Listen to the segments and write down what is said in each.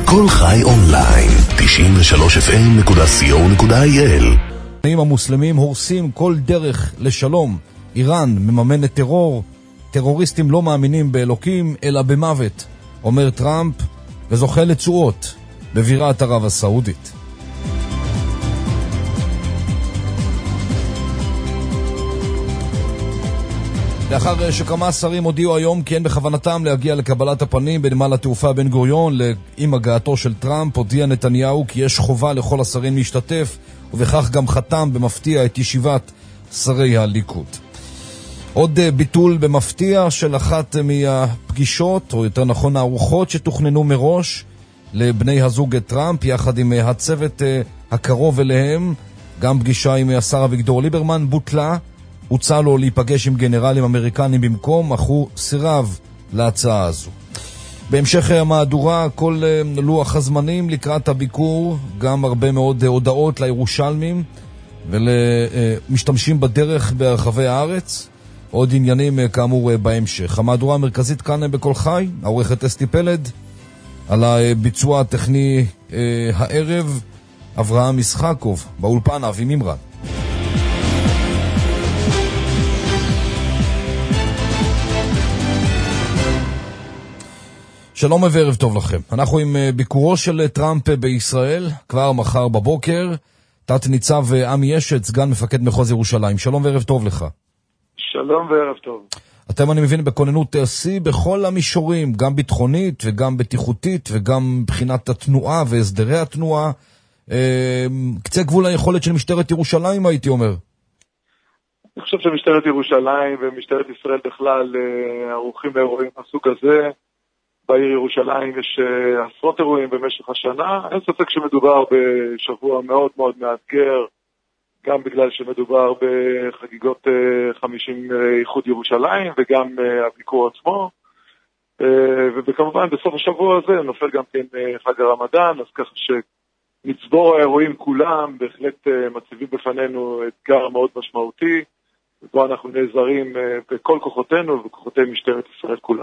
כל חי אונליין, 93fm.co.il. המוסלמים הורסים כל דרך לשלום. איראן מממנת טרור. טרוריסטים לא מאמינים באלוקים אלא במוות, אומר טראמפ, וזוכה לתשואות בבירת ערב הסעודית. לאחר שכמה שרים הודיעו היום כי אין בכוונתם להגיע לקבלת הפנים בנמל התעופה בן גוריון עם הגעתו של טראמפ, הודיע נתניהו כי יש חובה לכל השרים להשתתף, ובכך גם חתם במפתיע את ישיבת שרי הליכוד. עוד ביטול במפתיע של אחת מהפגישות, או יותר נכון הארוחות שתוכננו מראש לבני הזוג טראמפ יחד עם הצוות הקרוב אליהם. גם פגישה עם השר אביגדור ליברמן בוטלה. הוצע לו להיפגש עם גנרלים אמריקנים במקום, אך הוא סירב להצעה הזו. בהמשך המהדורה, כל לוח הזמנים לקראת הביקור, גם הרבה מאוד הודעות לירושלמים ולמשתמשים בדרך ברחבי הארץ. עוד עניינים כאמור בהמשך. המהדורה המרכזית כאן בכל חי, העורכת אסתי פלד, על הביצוע הטכני הערב אברהם ישחקוב, באולפן אבי מימרן. שלום וערב טוב לכם. אנחנו עם ביקורו של טראמפ בישראל, כבר מחר בבוקר. תת ניצב עמי אשת, סגן מפקד מחוז ירושלים. שלום וערב טוב לך. שלום וערב טוב. אתם, אני מבין, בכוננות שיא בכל המישורים, גם ביטחונית וגם בטיחותית וגם מבחינת התנועה והסדרי התנועה. קצה גבול היכולת של משטרת ירושלים, הייתי אומר. אני חושב שמשטרת ירושלים ומשטרת ישראל בכלל ערוכים לאירועים מהסוג הזה. בעיר ירושלים יש עשרות אירועים במשך השנה. אין ספק שמדובר בשבוע מאוד מאוד מאתגר, גם בגלל שמדובר בחגיגות 50 איחוד ירושלים וגם הביקור עצמו. וכמובן בסוף השבוע הזה נופל גם כן חג הרמדאן, אז ככה שנצבור האירועים כולם בהחלט מציבים בפנינו אתגר מאוד משמעותי, ובו אנחנו נעזרים בכל כוחותינו וכוחותי משטרת ישראל כולה.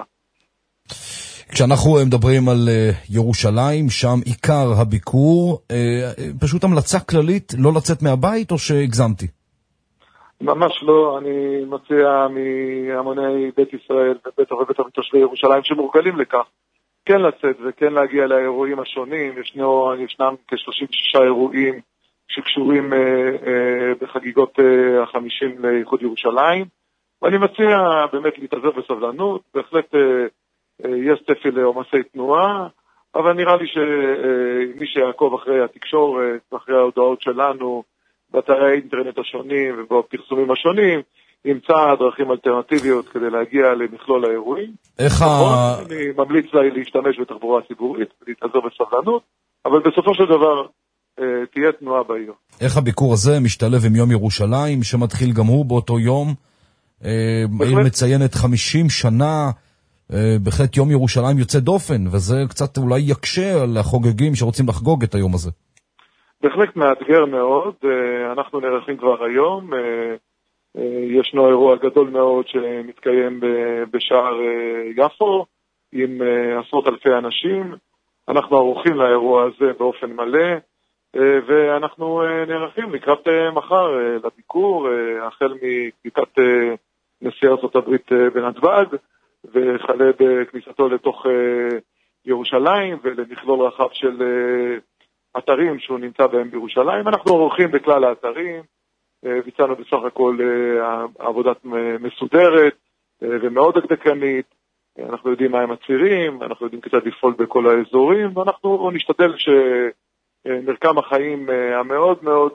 כשאנחנו מדברים על ירושלים, שם עיקר הביקור, פשוט המלצה כללית לא לצאת מהבית או שהגזמתי? ממש לא. אני מציע מהמוני בית ישראל ובית תושבי ירושלים שמורגלים לכך, כן לצאת וכן להגיע לאירועים השונים. ישנם כ-36 אירועים שקשורים בחגיגות ה-50 לאיחוד ירושלים, ואני מציע באמת להתאזר בסבלנות. בהחלט יש צפי לעומסי תנועה, אבל נראה לי שמי שיעקוב אחרי התקשורת, אחרי ההודעות שלנו, באתרי האינטרנט השונים ובפרסומים השונים, ימצא דרכים אלטרנטיביות כדי להגיע למכלול האירועים. אני ממליץ להשתמש בתחבורה ציבורית ולהתאזר בסבלנות, אבל בסופו של דבר תהיה תנועה בעיר. איך הביקור הזה משתלב עם יום ירושלים, שמתחיל גם הוא באותו יום? העיר מציינת 50 שנה, בהחלט יום ירושלים יוצא דופן, וזה קצת אולי יקשה על החוגגים שרוצים לחגוג את היום הזה. בהחלט מאתגר מאוד. אנחנו נערכים כבר היום. ישנו אירוע גדול מאוד שמתקיים בשער יפו עם עשרות אלפי אנשים. אנחנו ערוכים לאירוע הזה באופן מלא, ואנחנו נערכים לקראת מחר לביקור, החל מקליטת נשיא ארצות הברית בנתב"ג, וחלה בכניסתו לתוך ירושלים ולמכלול רחב של אתרים שהוא נמצא בהם בירושלים. אנחנו עורכים בכלל האתרים, ביצענו בסך הכל עבודת מסודרת ומאוד דקדקנית. אנחנו יודעים מה הם הצירים, אנחנו יודעים כיצד לפעול בכל האזורים, ואנחנו נשתדל שמרקם החיים המאוד מאוד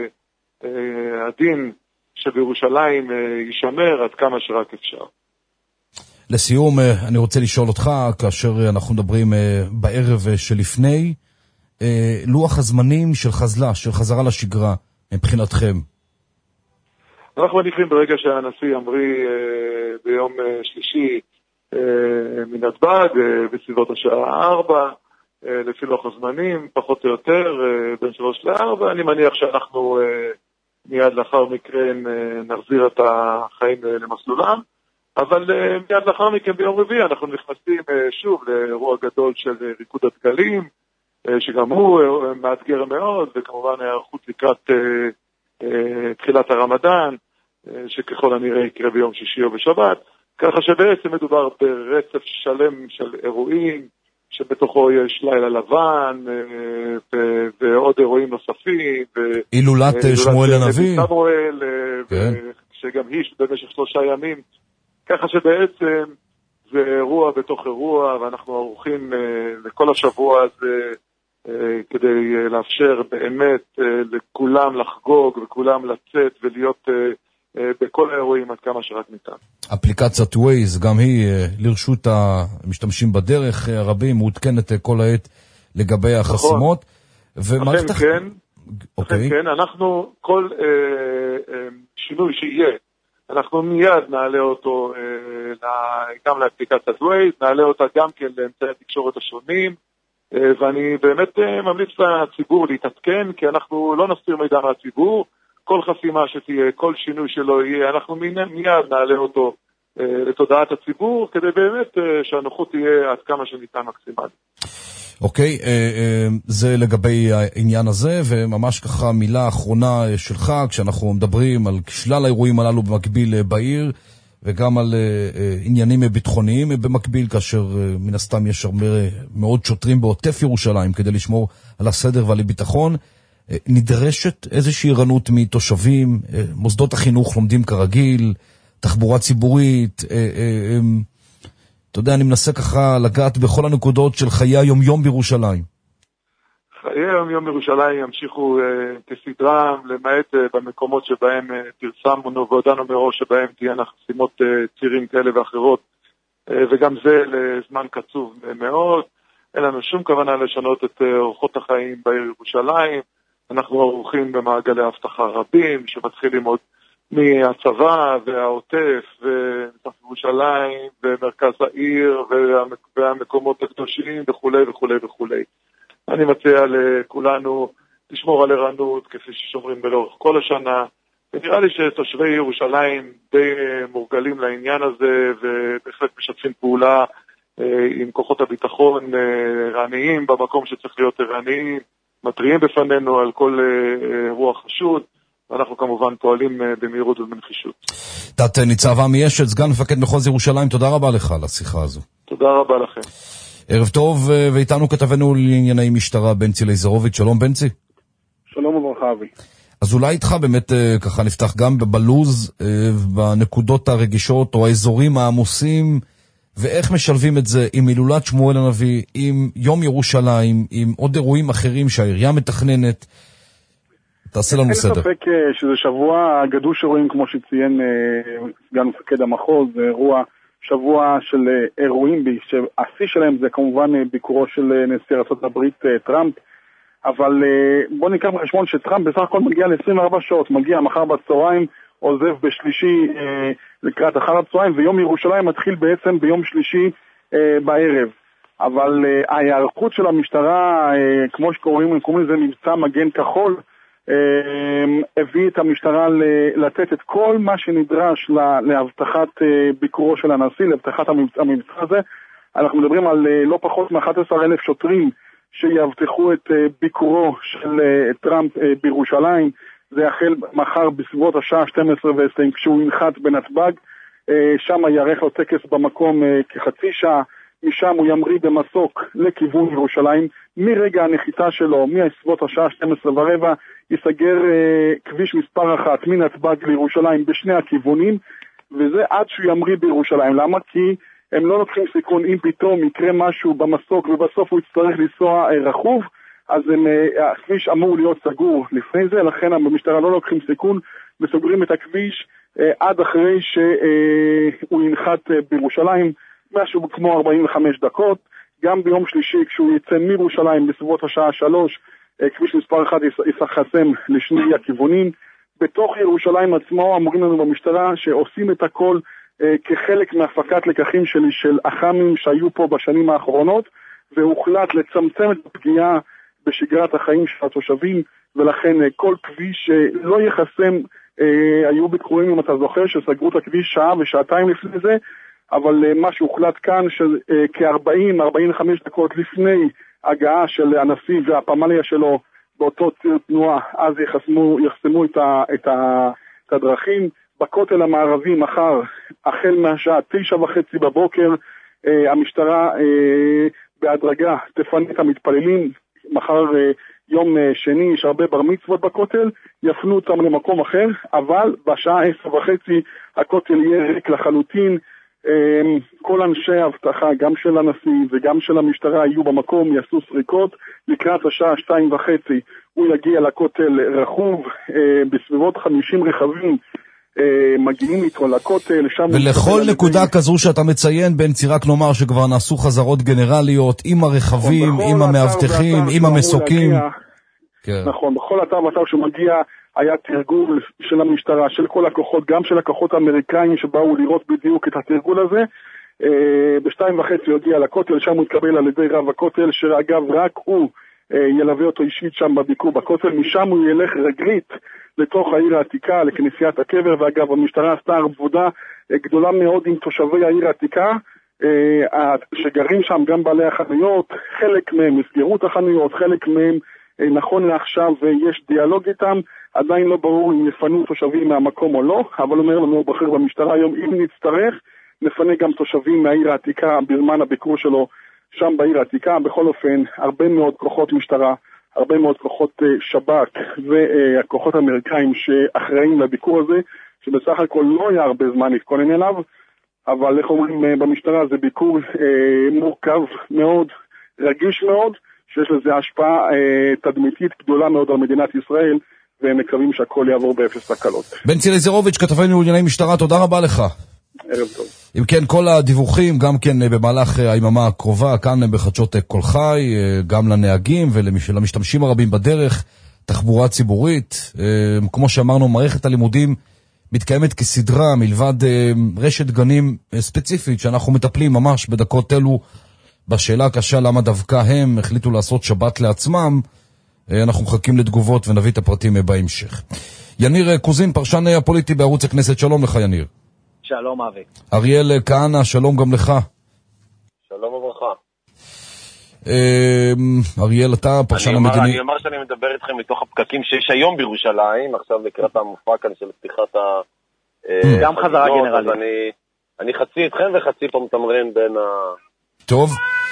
עדין שבירושלים יישמר עד כמה שרק אפשר. לסיום, אני רוצה לשאול אותך, כאשר אנחנו מדברים בערב שלפני, לוח הזמנים של חזרה לשגרה, מבחינתכם? אנחנו מניחים ברגע שהנשיא ימריא ביום שלישי מנתב"ג, בסביבות השעה 4, לפי לוח הזמנים, פחות או יותר, בין 3 ל-4, אני מניח שאנחנו מיד לאחר מכן נחזיר את החיים למסלולם. אבל מיד לאחר מכן ביום רביעי אנחנו נכנסים שוב לאירוע גדול של ריקוד הדגלים, שגם הוא מאתגר מאוד, וכמובן ההיערכות לקראת תחילת הרמדאן, שככל הנראה יקרה ביום שישי או בשבת, ככה שבעצם מדובר ברצף שלם של אירועים, שבתוכו יש לילה לבן, ועוד אירועים נוספים, הילולת שמואל הנביא, שגם היא במשך 3 ימים, ככה שבעצם זה אירוע בתוך אירוע, ואנחנו ערוכים לכל השבוע הזה, כדי לאפשר באמת לכולם לחגוג וכולם לצאת ולהיות בכל האירועים עד כמה שרק ניתן. אפליקציית Waze, גם היא לרשות המשתמשים בדרך הרבים, מעודכנת כל העת לגבי החסימות. אכן כן, אכן כן, אנחנו כל שינוי שיהיה, אנחנו מיד נעלה אותו גם לאפליקציית Waze, נעלה אותה גם כן לאמצעי התקשורת השונים, ואני באמת ממליץ לציבור להתעדכן, כי אנחנו לא נסתיר מידע מהציבור, כל חסימה שתהיה, כל שינוי שלא יהיה, אנחנו מיד נעלה אותו לתודעת הציבור, כדי באמת שהנוחות תהיה עד כמה שניתן מקסימלי. אוקיי, זה לגבי העניין הזה, וממש ככה מילה אחרונה שלך, כשאנחנו מדברים על שלל האירועים הללו במקביל בעיר, וגם על עניינים ביטחוניים במקביל, כאשר מן הסתם יש הרבה מאוד שוטרים בעוטף ירושלים כדי לשמור על הסדר ועל הביטחון, נדרשת איזושהי ערנות מתושבים, מוסדות החינוך לומדים כרגיל, תחבורה ציבורית, אתה יודע, אני מנסה ככה לגעת בכל הנקודות של חיי היום-יום בירושלים. חיי היום-יום בירושלים ימשיכו כסדרם, למעט במקומות שבהם פרסמנו והודענו מראש שבהם תהיינה חסימות צירים כאלה ואחרות, וגם זה לזמן קצוב מאוד. אין לנו שום כוונה לשנות את אורחות החיים בעיר ירושלים. אנחנו ערוכים במעגלי הבטחה רבים, שמתחילים עוד מהצבא והעוטף ומתח ירושלים ומרכז העיר והמקומות הקדושים וכו' וכו' וכו'. אני מציע לכולנו לשמור על ערנות כפי ששומרים לאורך כל השנה, ונראה לי שתושבי ירושלים די מורגלים לעניין הזה ובהחלט משתפים פעולה עם כוחות הביטחון ערניים במקום שצריך להיות ערניים, מתריעים בפנינו על כל רוח חשוד, ואנחנו כמובן פועלים במהירות ובנחישות. תת ניצב עמי אשד, סגן מפקד מחוז ירושלים, תודה רבה לך על השיחה הזו. תודה רבה לכם. ערב טוב, ואיתנו כתבנו לענייני משטרה בנצי ליזרוביץ'. שלום בנצי. שלום וברכה אבי. אז אולי איתך באמת ככה נפתח גם בלוז, בנקודות הרגישות או האזורים העמוסים, ואיך משלבים את זה עם הילולת שמואל הנביא, עם יום ירושלים, עם עוד אירועים אחרים שהעירייה מתכננת. תעשה לנו סדר. אין ספק שזה שבוע גדוש אירועים, כמו שציין סגן מפקד המחוז, זה אירוע שבוע של אירועים, שהשיא שלהם זה כמובן ביקורו של נשיא ארצות הברית טראמפ, אבל בוא ניקח בחשבון שטראמפ בסך הכל מגיע ל-24 שעות, מגיע מחר בצהריים, עוזב בשלישי לקראת אחר הצהריים, ויום ירושלים מתחיל בעצם ביום שלישי בערב. אבל ההיערכות של המשטרה, כמו שקוראים לזה מבצע מגן כחול, הביא את המשטרה לתת את כל מה שנדרש להבטחת ביקורו של הנשיא, להבטחת המבצע הזה. אנחנו מדברים על לא פחות מ-11,000 שוטרים שיבטחו את ביקורו של טראמפ בירושלים. זה יחל מחר בסביבות השעה 12:20 כשהוא ינחת בנתב"ג, שם יערך לו טקס במקום כחצי שעה, משם הוא ימריא במסוק לכיוון ירושלים. מרגע הנחיתה שלו, מסביבות השעה 12:15, ייסגר כביש מספר 1 מנתב"ג לירושלים בשני הכיוונים, וזה עד שהוא ימריא בירושלים. למה? כי הם לא לוקחים סיכון, אם פתאום יקרה משהו במסוק ובסוף הוא יצטרך לנסוע רכוב, אז הכביש אמור להיות סגור לפני זה, לכן במשטרה לא לוקחים סיכון וסוגרים את הכביש עד אחרי שהוא ינחת בירושלים, משהו כמו 45 דקות. גם ביום שלישי כשהוא יצא מירושלים בסביבות השעה 3, כביש מספר 1 יסחסם לשני הכיוונים. בתוך ירושלים עצמו אמורים לנו במשטרה שעושים את הכל כחלק מהפקת לקחים של אח"מים שהיו פה בשנים האחרונות, והוחלט לצמצם את הפגיעה בשגרת החיים של התושבים, ולכן כל כביש לא יחסם. היו ביקורים, אם אתה זוכר, שסגרו את הכביש שעה ושעתיים לפני זה, אבל מה שהוחלט כאן שכ-40-45 דקות לפני הגעה של הנשיא והפמליה שלו באותו ציר תנועה, אז יחסמו את הדרכים. בכותל המערבי מחר, החל מהשעה 9:30 בבוקר, המשטרה בהדרגה תפנה את המתפללים. מחר יום שני יש הרבה בר מצוות בכותל, יפנו אותם למקום אחר, אבל בשעה 10:30 הכותל יהיה ריק לחלוטין. כל אנשי האבטחה, גם של הנשיא וגם של המשטרה, יהיו במקום, יעשו סריקות. לקראת השעה 2:30 הוא יגיע לכותל רכוב, בסביבות 50 רכבים מגיעים איתו לכותל. ולכל נקודה כזו שאתה מציין, בן צירק נאמר שכבר נעשו חזרות גנרליות עם הרכבים, עם המאבטחים, עם המסוקים. נכון, בכל אתר ואתר שמגיע היה תרגול של המשטרה, של כל הכוחות, גם של הכוחות האמריקאים שבאו לראות בדיוק את התרגול הזה. ב2:30 הוא יגיע לכותל, שם הוא יתקבל על ידי רב הכותל, שאגב רק הוא ילווה אותו אישית שם בביקור בכותל. משם הוא ילך רגלית לתוך העיר העתיקה, לכנסיית הקבר. ואגב, המשטרה עשתה עבודה גדולה מאוד עם תושבי העיר העתיקה, שגרים שם, גם בעלי החנויות. חלק מהם הסגרו את החנויות, חלק מהם נכון לעכשיו יש דיאלוג איתם. עדיין לא ברור אם יפנו תושבים מהמקום או לא, אבל אומר לנו בכיר במשטרה היום, אם נצטרך נפנה גם תושבים מהעיר העתיקה בזמן הביקור שלו שם בעיר העתיקה. בכל אופן, הרבה מאוד כוחות משטרה, הרבה מאוד כוחות שב"כ והכוחות האמריקאים שאחראים לביקור הזה, שבסך הכל לא היה הרבה זמן להתכונן אליו, אבל איך אומרים במשטרה, זה ביקור מורכב מאוד, רגיש מאוד, שיש לזה השפעה תדמיתית גדולה מאוד על מדינת ישראל, והם מקווים שהכל יעבור באפס תקלות. בנצי אליעזרוביץ', כתבנו לענייני משטרה, תודה רבה לך. ערב טוב. אם כן, כל הדיווחים, גם כן במהלך היממה הקרובה, כאן בחדשות כל חי, גם לנהגים ולמשתמשים הרבים בדרך, תחבורה ציבורית. כמו שאמרנו, מערכת הלימודים מתקיימת כסדרה, מלבד רשת גנים ספציפית, שאנחנו מטפלים ממש בדקות אלו, בשאלה הקשה למה דווקא הם החליטו לעשות שבת לעצמם. אנחנו מחכים לתגובות ונביא את הפרטים בהמשך. יניר קוזין, פרשן הפוליטי בערוץ הכנסת, שלום לך יניר. שלום אבי. אריאל כהנא, שלום גם לך. שלום וברכה. אריאל, אתה פרשן המדיני. אני אומר שאני מדבר איתכם מתוך הפקקים שיש היום בירושלים, עכשיו לקראת המופע כאן של פתיחת גם חזרה גנרלית. אני חצי איתכם וחצי פה מתמרן בין טוב.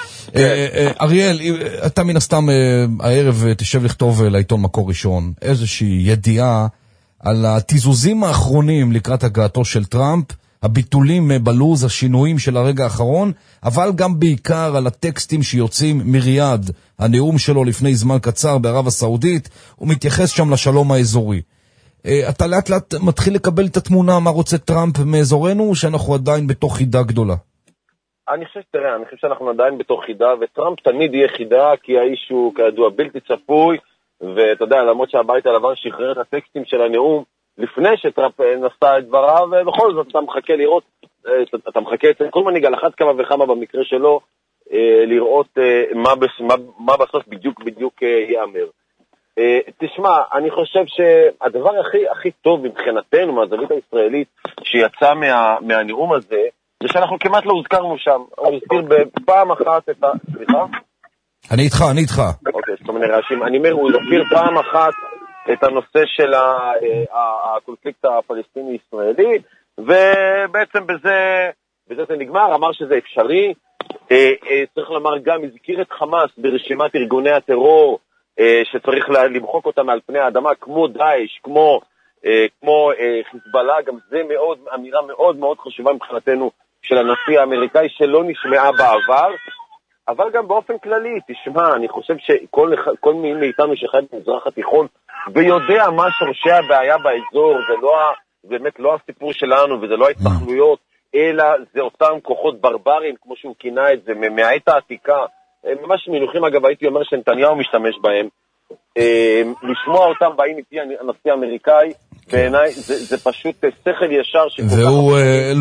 אריאל, אתה מן הסתם הערב תשב לכתוב לעיתון מקור ראשון איזושהי ידיעה על התיזוזים האחרונים לקראת הגעתו של טראמפ, הביטולים בלוז, השינויים של הרגע האחרון, אבל גם בעיקר על הטקסטים שיוצאים מריאד, הנאום שלו לפני זמן קצר בערב הסעודית, הוא מתייחס שם לשלום האזורי. אתה לאט לאט מתחיל לקבל את התמונה מה רוצה טראמפ מאזורנו, או שאנחנו עדיין בתוך חידה גדולה? אני חושב שאנחנו עדיין בתוך חידה, וטראמפ תמיד יהיה חידה, כי האיש הוא כידוע בלתי צפוי, ואתה יודע, למרות שהבית הלבן שחרר את הטקסטים של הנאום, לפני שטראמפ נשא את דבריו, ובכל זאת אתה מחכה לראות, אתה מחכה אצל כל מנהיג על אחת כמה וכמה במקרה שלו, לראות מה בסוף בדיוק יאמר. תשמע, אני חושב שהדבר הכי טוב מבחינתנו, מהזווית הישראלית, שיצא מהנאום הזה, זה שאנחנו כמעט לא הוזכרנו שם. הוא הזכיר בפעם אחת את סליחה? אני איתך. אוקיי, זאת אומרת רעשים. אני אומר, הוא הזכיר פעם אחת את הנושא של הקונפליקט הפלסטיני-ישראלי, ובעצם בזה זה נגמר, אמר שזה אפשרי. צריך לומר גם, הזכיר את חמאס ברשימת ארגוני הטרור, שצריך למחוק אותם על פני האדמה, כמו דאעש, כמו חיזבאללה. גם זה אמירה מאוד מאוד חשובה מבחינתנו של הנשיא האמריקאי, שלא נשמעה בעבר, אבל גם באופן כללי. תשמע, אני חושב שכל מי מאיתנו שחי במזרח התיכון ויודע מה שורשי הבעיה באזור, זה באמת לא הסיפור שלנו, וזה לא ההתנחלויות, אלא זה אותם כוחות ברברים, כמו שהוא כינה את זה, מהעת העתיקה, ממש מינוחים, אגב, הייתי אומר שנתניהו משתמש בהם. לשמוע אותם באים איתי הנשיא האמריקאי, בעיניי זה פשוט שכל ישר. והוא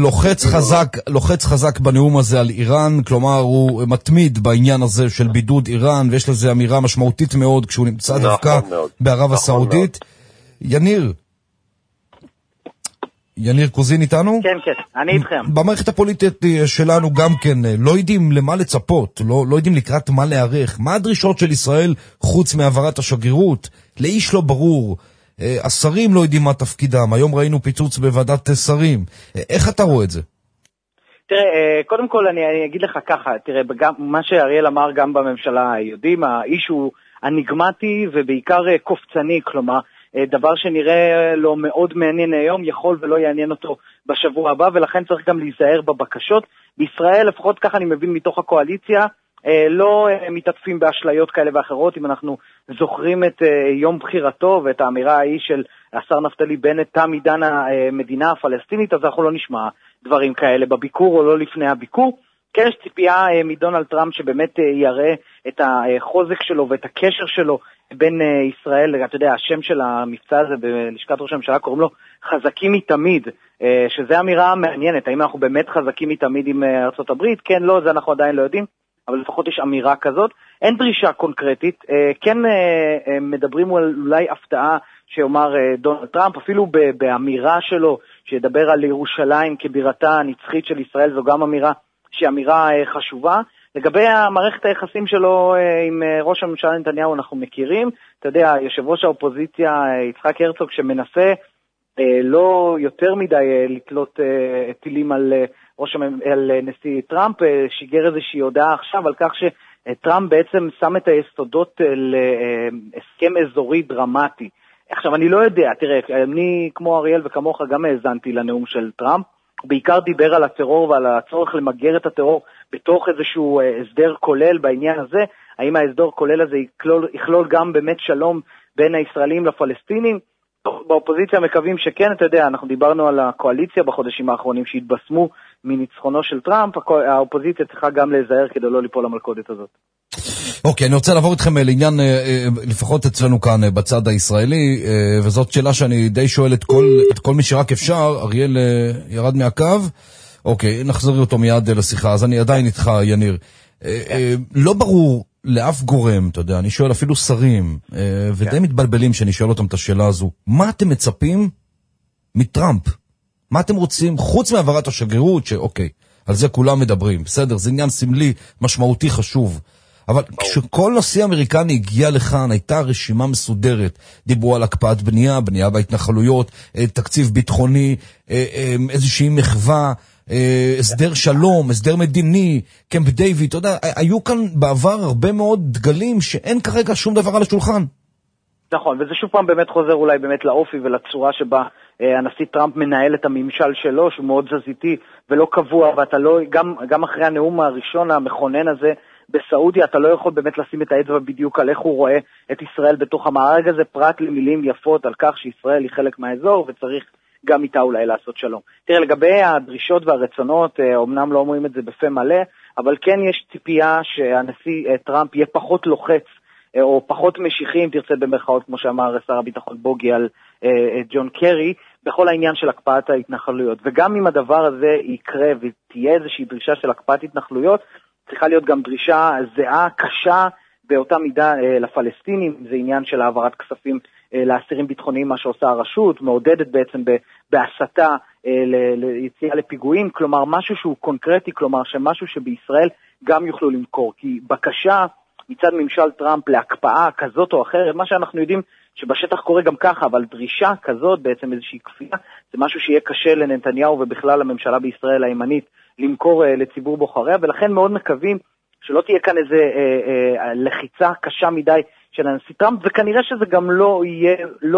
לוחץ חזק בנאום הזה על איראן, כלומר הוא מתמיד בעניין הזה של בידוד איראן, ויש לזה אמירה משמעותית מאוד כשהוא נמצא דווקא בערב הסעודית. יניר, יניר קוזין איתנו? כן, כן, אני איתכם. במערכת הפוליטית שלנו גם כן, לא יודעים למה לצפות, לא יודעים לקראת מה להיערך. מה הדרישות של ישראל חוץ מעברת השגרירות? לאיש לא ברור. השרים לא יודעים מה תפקידם. היום ראינו פיצוץ בוועדת שרים. איך אתה רואה את זה? תראה, קודם כל אני אגיד לך ככה, תראה, מה שאריאל אמר גם בממשלה, יודעים, האיש הוא אניגמטי ובעיקר קופצני, כלומר, דבר שנראה לו מאוד מעניין היום, יכול ולא יעניין אותו בשבוע הבא, ולכן צריך גם להיזהר בבקשות. בישראל, לפחות ככה אני מבין מתוך הקואליציה, לא מתעטפים באשליות כאלה ואחרות. אם אנחנו זוכרים את יום בחירתו ואת האמירה ההיא של השר נפתלי בנט, תם עידן המדינה הפלסטינית, אז אנחנו לא נשמע דברים כאלה בביקור או לא לפני הביקור. כן, יש ציפייה מדונלד טראמפ שבאמת יראה את החוזק שלו ואת הקשר שלו בין ישראל, אתה יודע, השם של המבצע הזה בלשכת ראש הממשלה קוראים לו חזקים מתמיד, שזה אמירה מעניינת. האם אנחנו באמת חזקים מתמיד עם ארצות הברית? כן, לא, זה אנחנו עדיין לא יודעים, אבל לפחות יש אמירה כזאת. אין דרישה קונקרטית, כן מדברים על אולי הפתעה שאומר דונלד טראמפ, אפילו באמירה שלו שידבר על ירושלים כבירתה הנצחית של ישראל, זו גם אמירה שהיא אמירה חשובה. לגבי המערכת היחסים שלו עם ראש הממשלה נתניהו אנחנו מכירים, אתה יודע, יושב ראש האופוזיציה יצחק הרצוג שמנסה לא יותר מדי לתלות טילים על נשיא טראמפ, שיגר איזושהי הודעה עכשיו על כך שטראמפ בעצם שם את היסודות להסכם אזורי דרמטי. עכשיו אני לא יודע, תראה, אני כמו אריאל וכמוך גם האזנתי לנאום של טראמפ, הוא בעיקר דיבר על הטרור ועל הצורך למגר את הטרור בתוך איזשהו הסדר כולל בעניין הזה. האם ההסדר כולל הזה יכלול גם באמת שלום בין הישראלים לפלסטינים? באופוזיציה מקווים שכן, אתה יודע, אנחנו דיברנו על הקואליציה בחודשים האחרונים שהתבשמו מניצחונו של טראמפ, האופוזיציה צריכה גם להיזהר כדי לא ליפול למלכודת הזאת. אוקיי, אני רוצה לעבור איתכם לעניין, לפחות אצלנו כאן בצד הישראלי, וזאת שאלה שאני די שואל את כל מי שרק אפשר. אריאל ירד מהקו, אוקיי, נחזיר אותו מיד לשיחה, אז אני עדיין איתך, יניר. לא ברור לאף גורם, אתה יודע, אני שואל אפילו שרים, ודי מתבלבלים שאני שואל אותם את השאלה הזו, מה אתם מצפים מטראמפ? מה אתם רוצים, חוץ מעברת השגרירות, שאוקיי, על זה כולם מדברים, בסדר, זה עניין סמלי, משמעותי, חשוב. אבל כשכל נשיא אמריקני הגיע לכאן, הייתה רשימה מסודרת. דיברו על הקפאת בנייה בהתנחלויות, תקציב ביטחוני, איזושהי מחווה, הסדר שלום, הסדר מדיני, קמפ דיוויד, אתה יודע, היו כאן בעבר הרבה מאוד דגלים שאין כרגע שום דבר על השולחן. נכון, וזה שוב פעם באמת חוזר אולי באמת לאופי ולצורה שבה הנשיא טראמפ מנהל את הממשל שלו, שהוא מאוד זזיתי ולא קבוע, ואתה לא, גם אחרי הנאום הראשון המכונן הזה בסעודיה, אתה לא יכול באמת לשים את האצבע בדיוק על איך הוא רואה את ישראל בתוך המארג הזה, פרט למילים יפות על כך שישראל היא חלק מהאזור וצריך גם איתה אולי לעשות שלום. תראה, לגבי הדרישות והרצונות, אמנם לא אומרים את זה בפה מלא, אבל כן יש ציפייה שהנשיא טראמפ יהיה פחות לוחץ, או פחות משיחים, תרצה במרכאות, כמו שאמר שר הביטחון בוגי על ג'ון קרי, בכל העניין של הקפאת ההתנחלויות. וגם אם הדבר הזה יקרה ותהיה איזושהי דרישה של הקפאת התנחלויות, צריכה להיות גם דרישה זהה, קשה, באותה מידה לפלסטינים. זה עניין של העברת כספים לאסירים ביטחוניים, מה שעושה הרשות, מעודדת בעצם בהסתה ליציאה לפיגועים, כלומר משהו שהוא קונקרטי, כלומר שמשהו שבישראל גם יוכלו למכור, כי בקשה מצד ממשל טראמפ להקפאה כזאת או אחרת, מה שאנחנו יודעים שבשטח קורה גם ככה, אבל דרישה כזאת, בעצם איזושהי כפייה, זה משהו שיהיה קשה לנתניהו ובכלל לממשלה בישראל הימנית למכור לציבור בוחריה, ולכן מאוד מקווים שלא תהיה כאן איזה לחיצה קשה מדי של הנשיא טראמפ, וכנראה שזה גם לא יהיה,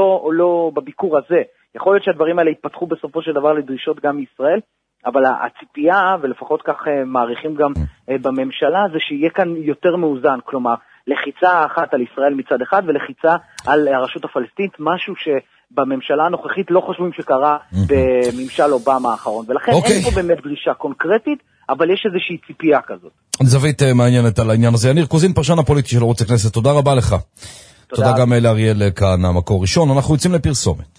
לא בביקור הזה. יכול להיות שהדברים האלה יתפתחו בסופו של דבר לדרישות גם מישראל, אבל הציפייה, ולפחות כך מעריכים גם בממשלה, זה שיהיה כאן יותר מאוזן, כלומר, לחיצה אחת על ישראל מצד אחד, ולחיצה על הרשות הפלסטינית, משהו שבממשלה הנוכחית לא חושבים שקרה בממשל אובמה האחרון, ולכן אין פה באמת דרישה קונקרטית, אבל יש איזושהי ציפייה כזאת. זווית מעניינת על העניין הזה. יניר קוזין, פרשן הפוליטי של ערוץ הכנסת, תודה רבה לך. תודה גם לאריאל כאן, המקור ראשון. אנחנו יוצאים לפרסומת.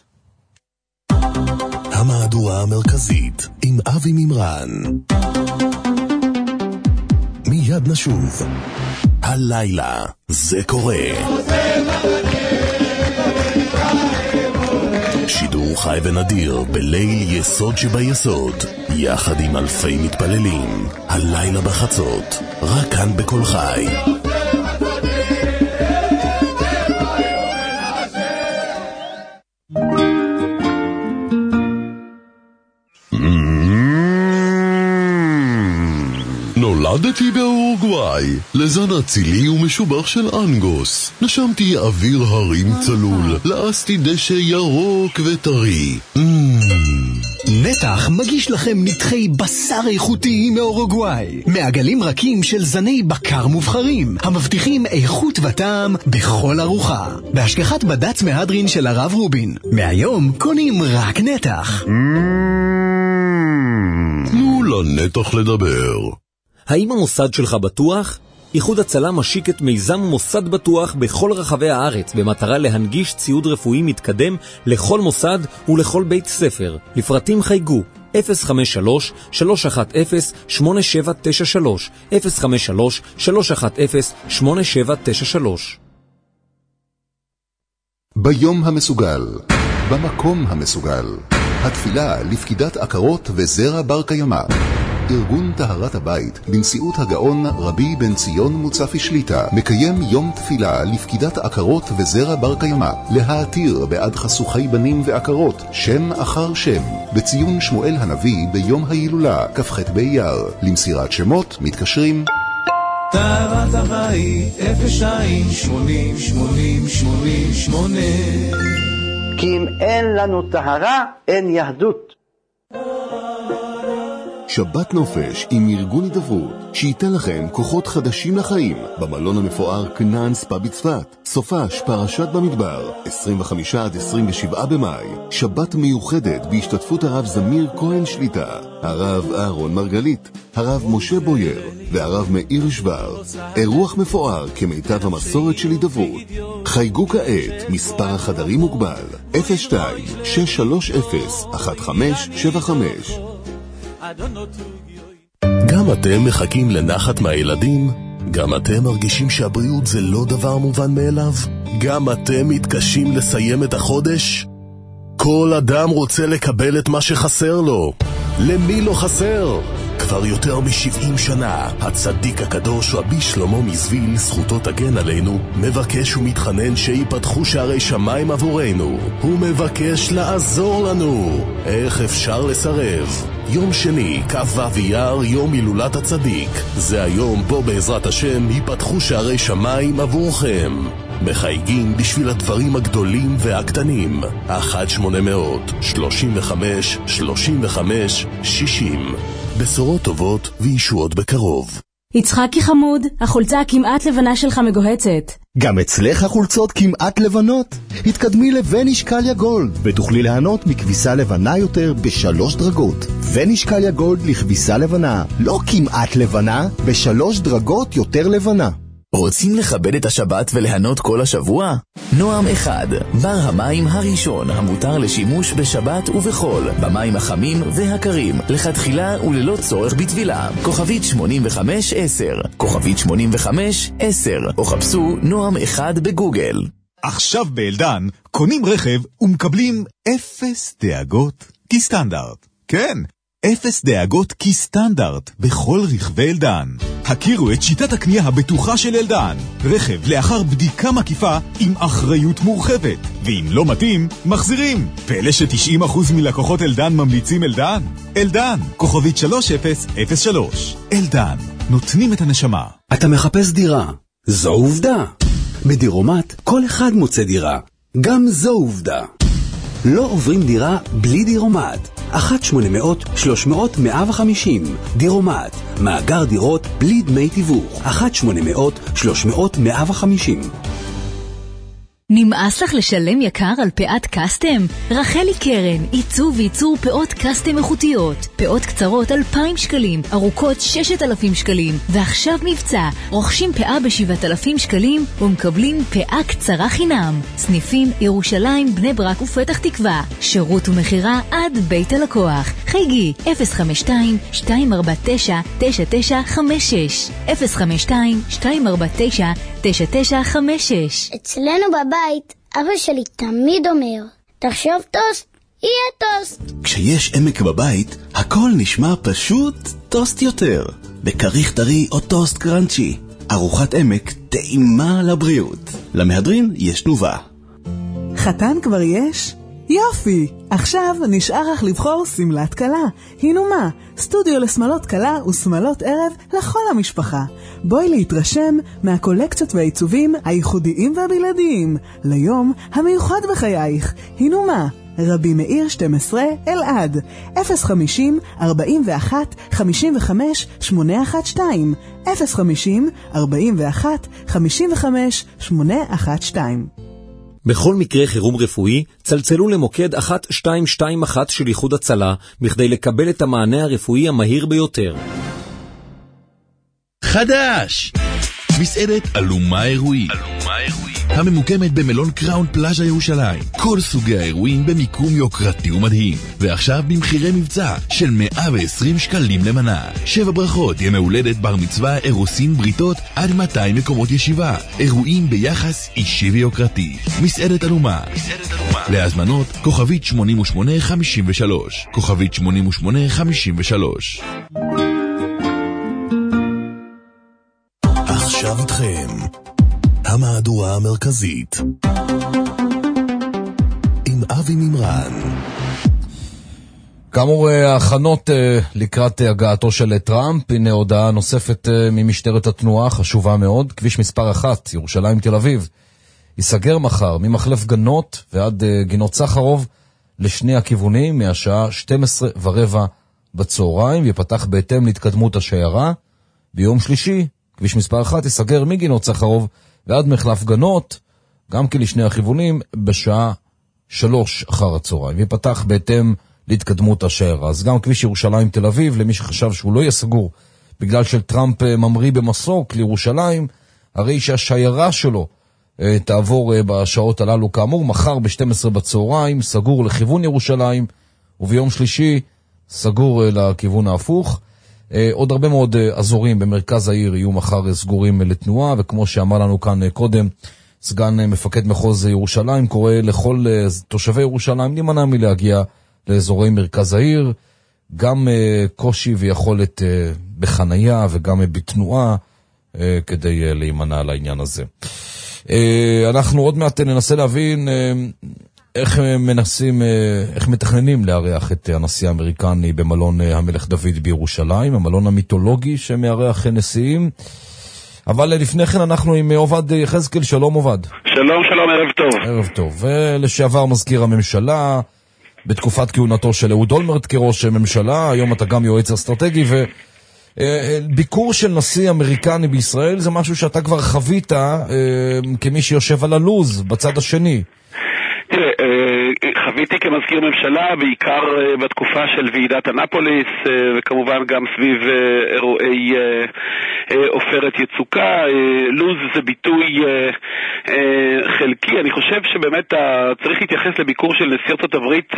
המהדורה המרכזית עם אבי מימרן. מיד נשוב. הלילה זה קורה. שידור שידור חי ונדיר בליל יסוד שביסוד, יחד עם אלפי מתפללים, הלילה בחצות, רק כאן בכל חי. נולדתי באורוגוואי, לזן אצילי ומשובח של אנגוס. נשמתי אוויר הרים צלול, לעסתי דשא ירוק וטרי. נתח מגיש לכם נתחי בשר איכותי מאורוגוואי, מעגלים רכים של זני בקר מובחרים, המבטיחים איכות וטעם בכל ארוחה, בהשגחת בד"ץ מהדרין של הרב רובין. מהיום קונים רק נתח. תנו לנתח לדבר. האם המוסד שלך בטוח? איחוד הצלה משיק את מיזם מוסד בטוח בכל רחבי הארץ במטרה להנגיש ציוד רפואי מתקדם לכל מוסד ולכל בית ספר. לפרטים חייגו 053-310-8793 053-310-8793. ביום המסוגל, במקום המסוגל, התפילה לפקידת עקרות וזרע בר קיימא. ארגון טהרת הבית בנשיאות הגאון רבי בן ציון מוצפי שליטה מקיים יום תפילה לפקידת עקרות וזרע בר קיימא, להעתיר בעד חסוכי בנים ועקרות שם אחר שם, בציון שמואל הנביא ביום ההילולה כ"ח באייר. למסירת שמות מתקשרים טהרת הבית 02-80-80-88. כי אם אין לנו טהרה אין יהדות. שבת נופש עם ארגון הידברות שייתן לכם כוחות חדשים לחיים במלון המפואר כנען ספא בצפת. סופש פרשת במדבר 25-27 במאי, שבת מיוחדת בהשתתפות הרב זמיר כהן שליטה, הרב אהרון מרגלית, הרב משה בויר והרב מאיר שבר. אירוח מפואר כמיטב המסורת של הידברות. חייגו כעת, מספר החדרים מוגבל 02-630-1575. גם אתם מחכים לנחת מהילדים? גם אתם מרגישים שהבריאות זה לא דבר מובן מאליו? גם אתם מתקשים לסיים את החודש? כל אדם רוצה לקבל את מה שחסר לו. למי לא חסר? כבר יותר מ-70 שנה, הצדיק הקדוש רבי שלמה מזוויל, זכותו תגן עלינו, מבקש ומתחנן שיפתחו שערי שמיים עבורנו. הוא מבקש לעזור לנו. איך אפשר לסרב? יום שני, כ"ו אייר, יום הילולת הצדיק. זה היום בו בעזרת השם ייפתחו שערי שמיים עבורכם. מחייגים בשביל הדברים הגדולים והקטנים. 1-800-35-35-60. בשורות טובות וישועות בקרוב. יצחקי חמוד, החולצה הכמעט לבנה שלך מגוהצת. גם אצלך החולצות כמעט לבנות? התקדמי לווניש קליה גולד ותוכלי ליהנות מכביסה לבנה יותר ב3 דרגות. ווניש קליה גולד לכביסה לבנה, לא כמעט לבנה, ב3 דרגות יותר לבנה. רוצים לכבד את השבת וליהנות כל השבוע? נועם 1, בר המים הראשון המותר לשימוש בשבת ובחול, במים החמים והקרים, לכתחילה וללא צורך בטבילה. כוכבית 8510, כוכבית 8510, או חפשו נועם 1 בגוגל. עכשיו באלדן קונים רכב ומקבלים 0 דאגות כסטנדרט. כן, 0 דאגות כסטנדרט בכל רכבי אלדן. הכירו את שיטת הקנייה הבטוחה של אלדן. רכב לאחר בדיקה מקיפה עם אחריות מורחבת. ואם לא מתאים, מחזירים. פלא ש90% מלקוחות אלדן ממליצים אלדן. אלדן, כוכבית 3003. אלדן, נותנים את הנשמה. אתה מחפש דירה. זו עובדה. בדירומט כל אחד מוצא דירה. גם זו עובדה. לא עוברים דירה בלי דירומט. 1-800-300-150. דירומט, מאגר דירות בלי דמי תיווך. 1-800-300-150. נמאס לך לשלם יקר על פאות קסטם? רחלי קרן, עיצוב וייצור פאות קסטם איכותיות. פאות קצרות 2,000 שקלים, ארוכות 6,000 שקלים. ועכשיו מבצע, רוכשים פאה ב7,000 שקלים ומקבלים פאה קצרה חינם. סניפים ירושלים, בני ברק ופתח תקווה. שירות ומחירה עד בית הלקוח. חייגי 052-249-9956 052-249-9956. אצלנו בבית אבא שלי תמיד אומר, תחשוב טוסט, יהיה טוסט. כשיש עמק בבית, הכל נשמע פשוט טוסט יותר. בכריך טרי או טוסט קרנצ'י. ארוחת עמק טעימה לבריאות. למהדרין יש תנובה. חתן כבר יש? יופי! עכשיו נשאר לך לבחור סמלת קלה. הנה מה, סטודיו לשמלות קלה וסמלות ערב לכל המשפחה. בואי להתרשם מהקולקציות והעיצובים הייחודיים והבלעדיים. ליום המיוחד בחייך. הנה מה, רבי מאיר 12 אלעד 050-41-55-812 050-41-55-812. בכל מקרה חירום רפואי, צלצלו למוקד 1221 של איחוד הצלה, בכדי לקבל את המענה הרפואי המהיר ביותר. חדש! מסעדת אלומה אירועים. הממוקמת במלון קראון פלאז'ה ירושלים. כל סוגי האירועים במיקום יוקרתי ומדהים. ועכשיו במחירי מבצע של 120 שקלים למנה. 7 ברכות, ימי הולדת, בר מצווה, אירוסין, בריתות, עד 200 מקומות ישיבה. אירועים ביחס אישי ויוקרתי. מסעדת אלומה. להזמנות, כוכבית 8853. כוכבית 8853. עכשיו איתכם המהדורה המרכזית עם אבי מימרן. כאמור, ההכנות לקראת הגעתו של טראמפ. הנה הודעה נוספת ממשטרת התנועה, חשובה מאוד. כביש מספר 1, ירושלים תל אביב, ייסגר מחר ממחלף גנות ועד גינות סחרוב לשני הכיוונים מהשעה 12:15 בצהריים, ויפתח בהתאם להתקדמות השיירה. ביום שלישי כביש מספר 1 ייסגר מגינות סחרוב ועד מחלף גנות, גם כי לשני הכיוונים, בשעה 15:00, ויפתח בהתאם להתקדמות השיירה. אז גם כביש ירושלים תל אביב, למי שחשב שהוא לא יהיה סגור בגלל שטראמפ ממריא במסוק לירושלים, הרי שהשיירה שלו תעבור בשעות הללו. כאמור, מחר ב-12 בצהריים סגור לכיוון ירושלים, וביום שלישי סגור לכיוון ההפוך. עוד הרבה מאוד אזורים במרכז העיר יהיו מחר סגורים לתנועה, וכמו שאמר לנו כאן קודם סגן מפקד מחוז ירושלים, קורא לכל תושבי ירושלים להימנע מלהגיע לאזורי מרכז העיר. גם קושי ויכולת בחנייה וגם בתנועה כדי להימנע לעניין הזה. אנחנו עוד מעט ננסה להבין איך מתכננים לארח את הנשיא האמריקני במלון המלך דוד בירושלים, המלון המיתולוגי שמארח נשיאים. אבל לפני כן אנחנו עם עובד יחזקאל. שלום עובד. שלום, ערב טוב. ערב טוב. ולשעבר מזכיר הממשלה בתקופת כהונתו של אהוד אולמרט כראש ממשלה, היום אתה גם יועץ אסטרטגי, וביקור של נשיא אמריקני בישראל זה משהו שאתה כבר חווית כמי שיושב על הלוז בצד השני. תראה, חוויתי כמזכיר ממשלה בעיקר בתקופה של ועידת אנאפוליס, וכמובן גם סביב אירועי עופרת יצוקה. לוז זה ביטוי חלקי. אני חושב שבאמת צריך להתייחס לביקור של נשיא ארצות הברית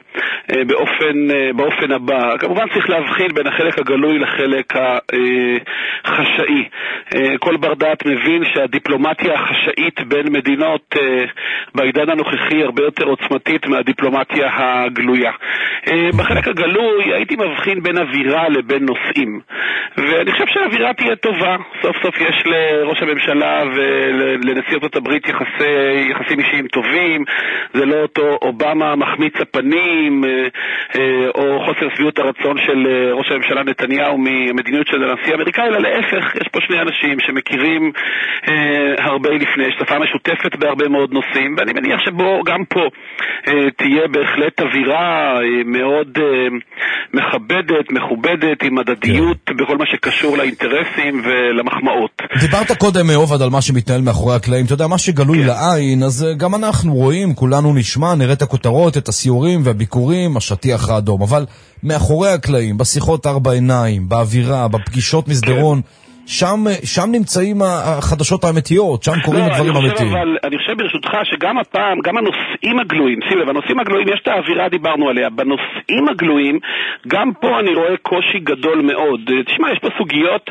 באופן הבא. כמובן צריך להבחין בין החלק הגלוי לחלק החשאי. כל בר דעת מבין שהדיפלומטיה החשאית בין מדינות בעידן הנוכחי הרבה יותר עוצמתית מהדיפלומטיה הגלויה. בחלק הגלוי הייתי מבחין בין אווירה לבין נושאים, ואני חושב שהאווירה תהיה טובה. סוף סוף יש לראש הממשלה ולנשיא ארצות הברית יחסים אישיים טובים. זה לא אותו אובמה מחמיץ הפנים או חוסר שביעות הרצון של ראש הממשלה נתניהו מהמדיניות של הנשיא האמריקאי, אלא להפך, יש פה שני אנשים שמכירים הרבה לפני, יש שפה משותפת בהרבה מאוד נושאים, ואני מניח שבו גם פה תהיה בהחלט אווירה מאוד מכבדת, מכובדת, עם מדדיות בכל מה שקשור לאינטרסים ולמחמאות. דיברת קודם עובד על מה שמתנהל מאחורי הקלעים. אתה יודע, מה שגלוי לעין, אז גם אנחנו רואים, כולנו נשמע, נראה את הכותרות, את הסיורים והביקורים, השטיח האדום, אבל מאחורי הקלעים, בשיחות 4 עיניים, באווירה, בפגישות מסדרון, שם נמצאים החדשות האמיתיות, שם קוראים הדברים אמיתיים. אבל אני חושב ברשותך שגם הפעם, גם הנושאים הגלויים, שים לב, הנושאים הגלויים, יש את האווירה, דיברנו עליה, בנושאים הגלויים, גם פה אני רואה קושי גדול מאוד. תשמע, יש פה סוגיות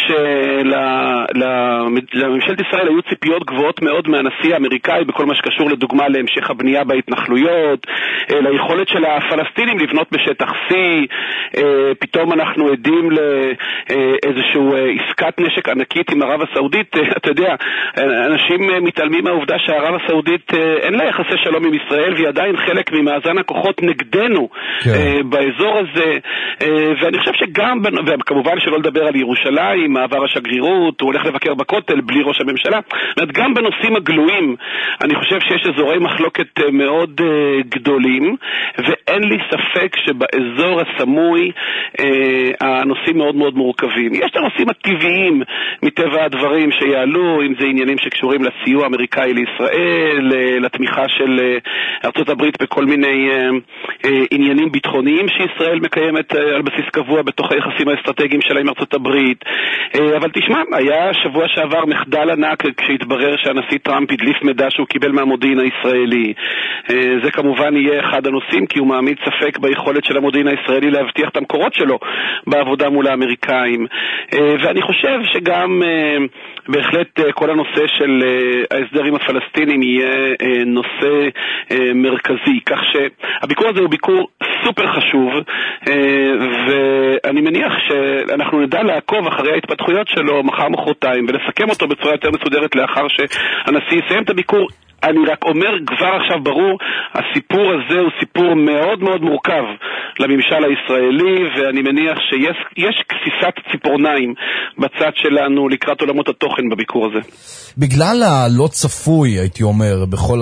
שלממשלת ישראל היו ציפיות גבוהות מאוד מהנשיא האמריקאי, בכל מה שקשור לדוגמה להמשך הבנייה בהתנחלויות, ליכולת של הפלסטינים לבנות בשטח C, פתאום אנחנו עדים לאיזשהו עסקת נשק ענקית עם ערב הסעודית. אתה יודע, אנשים מתעלמים מהעובדה שהערב הסעודית אין לה יחסי שלום עם ישראל, והיא עדיין חלק ממאזן הכוחות נגדנו באזור הזה, ואני חושב שגם, וכמובן שלא לדבר על ירושלים, מעבר השגרירות, הוא הולך לבקר בכותל בלי ראש הממשלה, גם בנושאים הגלויים אני חושב שיש אזורי מחלוקת מאוד גדולים, ואין לי ספק שבאזור הסמוי הנושאים מאוד מאוד מורכבים. יש את הנושאים הטבעיים מטבע הדברים שיעלו, אם זה עניינים שקשורים לסיוע האמריקאי לישראל, לתמיכה של ארצות הברית בכל מיני עניינים ביטחוניים שישראל מקיימת על בסיס קבוע בתוך היחסים האסטרטגיים שלה עם ארצות הברית. אבל תשמע, היה שבוע שעבר מחדל ענק כשהתברר שהנשיא טראמפ הדליף מידע שהוא קיבל מהמודיעין הישראלי. זה כמובן יהיה אחד הנושאים, כי הוא מעמיד ספק ביכולת של המודיעין הישראלי להבטיח את המקורות שלו בעבודה מול האמריקאים. ואני חושב שגם בהחלט כל הנושא של ההסדר עם הפלסטינים יהיה נושא מרכזי, כך שהביקור הזה הוא ביקור סופר חשוב, ואני מניח שאנחנו נדע לעקוב אחרי ההתפתחויות שלו מחר מחרתיים ולסכם אותו בצורה יותר מסודרת לאחר שהנשיא יסיים את הביקור. אני רק אומר כבר עכשיו ברור, הסיפור הזה הוא סיפור מאוד מאוד מורכב לממשל הישראלי, ואני מניח שיש כסיסת ציפורניים בצד שלנו לקראת עולמות התוכן בביקור הזה. בגלל הלא צפוי, הייתי אומר, בכל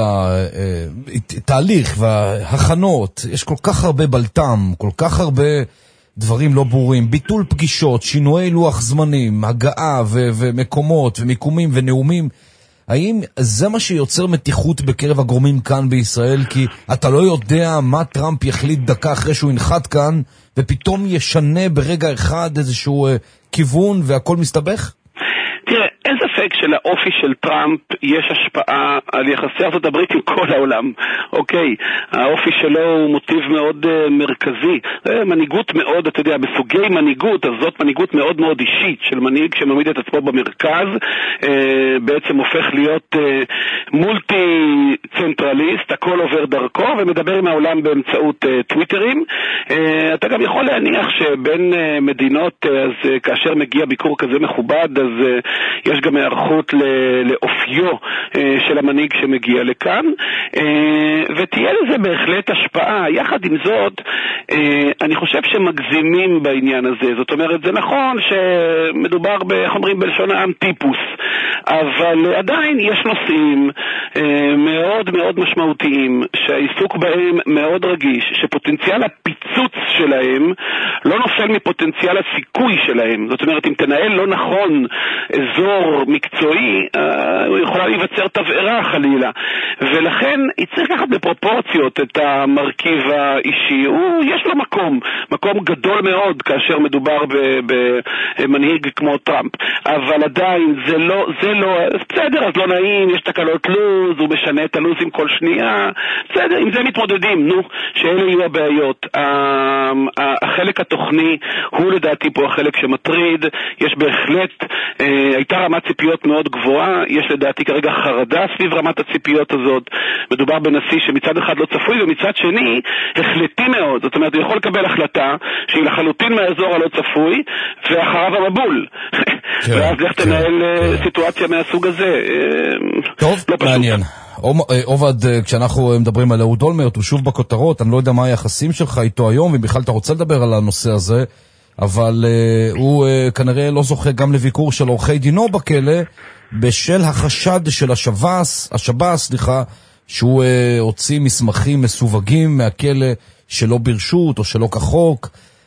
התהליך וההכנות, יש כל כך הרבה בלטם, כל כך הרבה דברים לא ברורים, ביטול פגישות, שינויי לוח זמנים, הגעה ומקומות ומיקומים ונאומים. האם זה מה שיוצר מתיחות בקרב הגורמים כאן בישראל? כי אתה לא יודע מה טראמפ יחליט דקה אחרי שהוא ינחת כאן, ופתאום ישנה ברגע אחד איזשהו כיוון והכל מסתבך? תראה, אין ספק שלאופי של טראמפ יש השפעה על יחסי ארצות הברית עם כל העולם, אוקיי? האופי שלו הוא מוטיב מאוד מרכזי. מנהיגות מאוד, אתה יודע, בסוגי מנהיגות, אז זאת מנהיגות מאוד מאוד אישית של מנהיג שמעמיד את עצמו במרכז, בעצם הופך להיות מולטי-צנטרליסט, הכל עובר דרכו ומדבר עם העולם באמצעות טוויטרים. אתה גם יכול להניח שבין מדינות, אז כאשר מגיע ביקור כזה מכובד, אז יש גם הערכות לאופיו של המנהיג שמגיע לכאן, ותהיה לזה בהחלט השפעה. יחד עם זאת, אני חושב שמגזימים בעניין הזה. זאת אומרת, זה נכון שמדובר, איך אומרים בלשון העם, טיפוס, אבל עדיין יש נושאים מאוד מאוד משמעותיים שהעיסוק בהם מאוד רגיש, שפוטנציאל הפיצוץ שלהם לא נופל מפוטנציאל הסיכוי שלהם. זאת אומרת, אם תנהל לא נכון אזור מקצועי, הוא יכולה להיווצר תבערה חלילה, ולכן צריך לקחת בפרופורציות את המרכיב האישי. יש לו מקום גדול מאוד כאשר מדובר במנהיג כמו טראמפ, אבל עדיין זה לא בסדר, אז לא נעים, יש תקלות לוז, הוא משנה את הלוזים כל שנייה, בסדר, עם זה מתמודדים, שאלה יהיו הבעיות. החלק התוכני הוא לדעתי פה החלק שמטריד. יש בהחלט, הייתה רמת ציפיות מאוד גבוהה, יש לדעתי כרגע חרדה סביב רמת הציפיות הזאת. מדובר בנשיא שמצד אחד לא צפוי ומצד שני החלטי מאוד, זאת אומרת הוא יכול לקבל החלטה שהיא לחלוטין מהאזור הלא צפוי ואחריו המבול, ואז לך תנהל סיטואציה מהסוג הזה. טוב, מעניין. עובד, כשאנחנו מדברים על אהוד אולמרט, הוא שוב בכותרות, אני לא יודע מה היחסים שלך איתו היום, אם בכלל אתה רוצה לדבר על הנושא הזה, אבל הוא כנראה לא זוכה גם לביקור של עורכי דינו בכלא, בשל החשד של השב"ס, שהוא הוציא מסמכים מסווגים מהכלא שלא ברשות או שלא כחוק.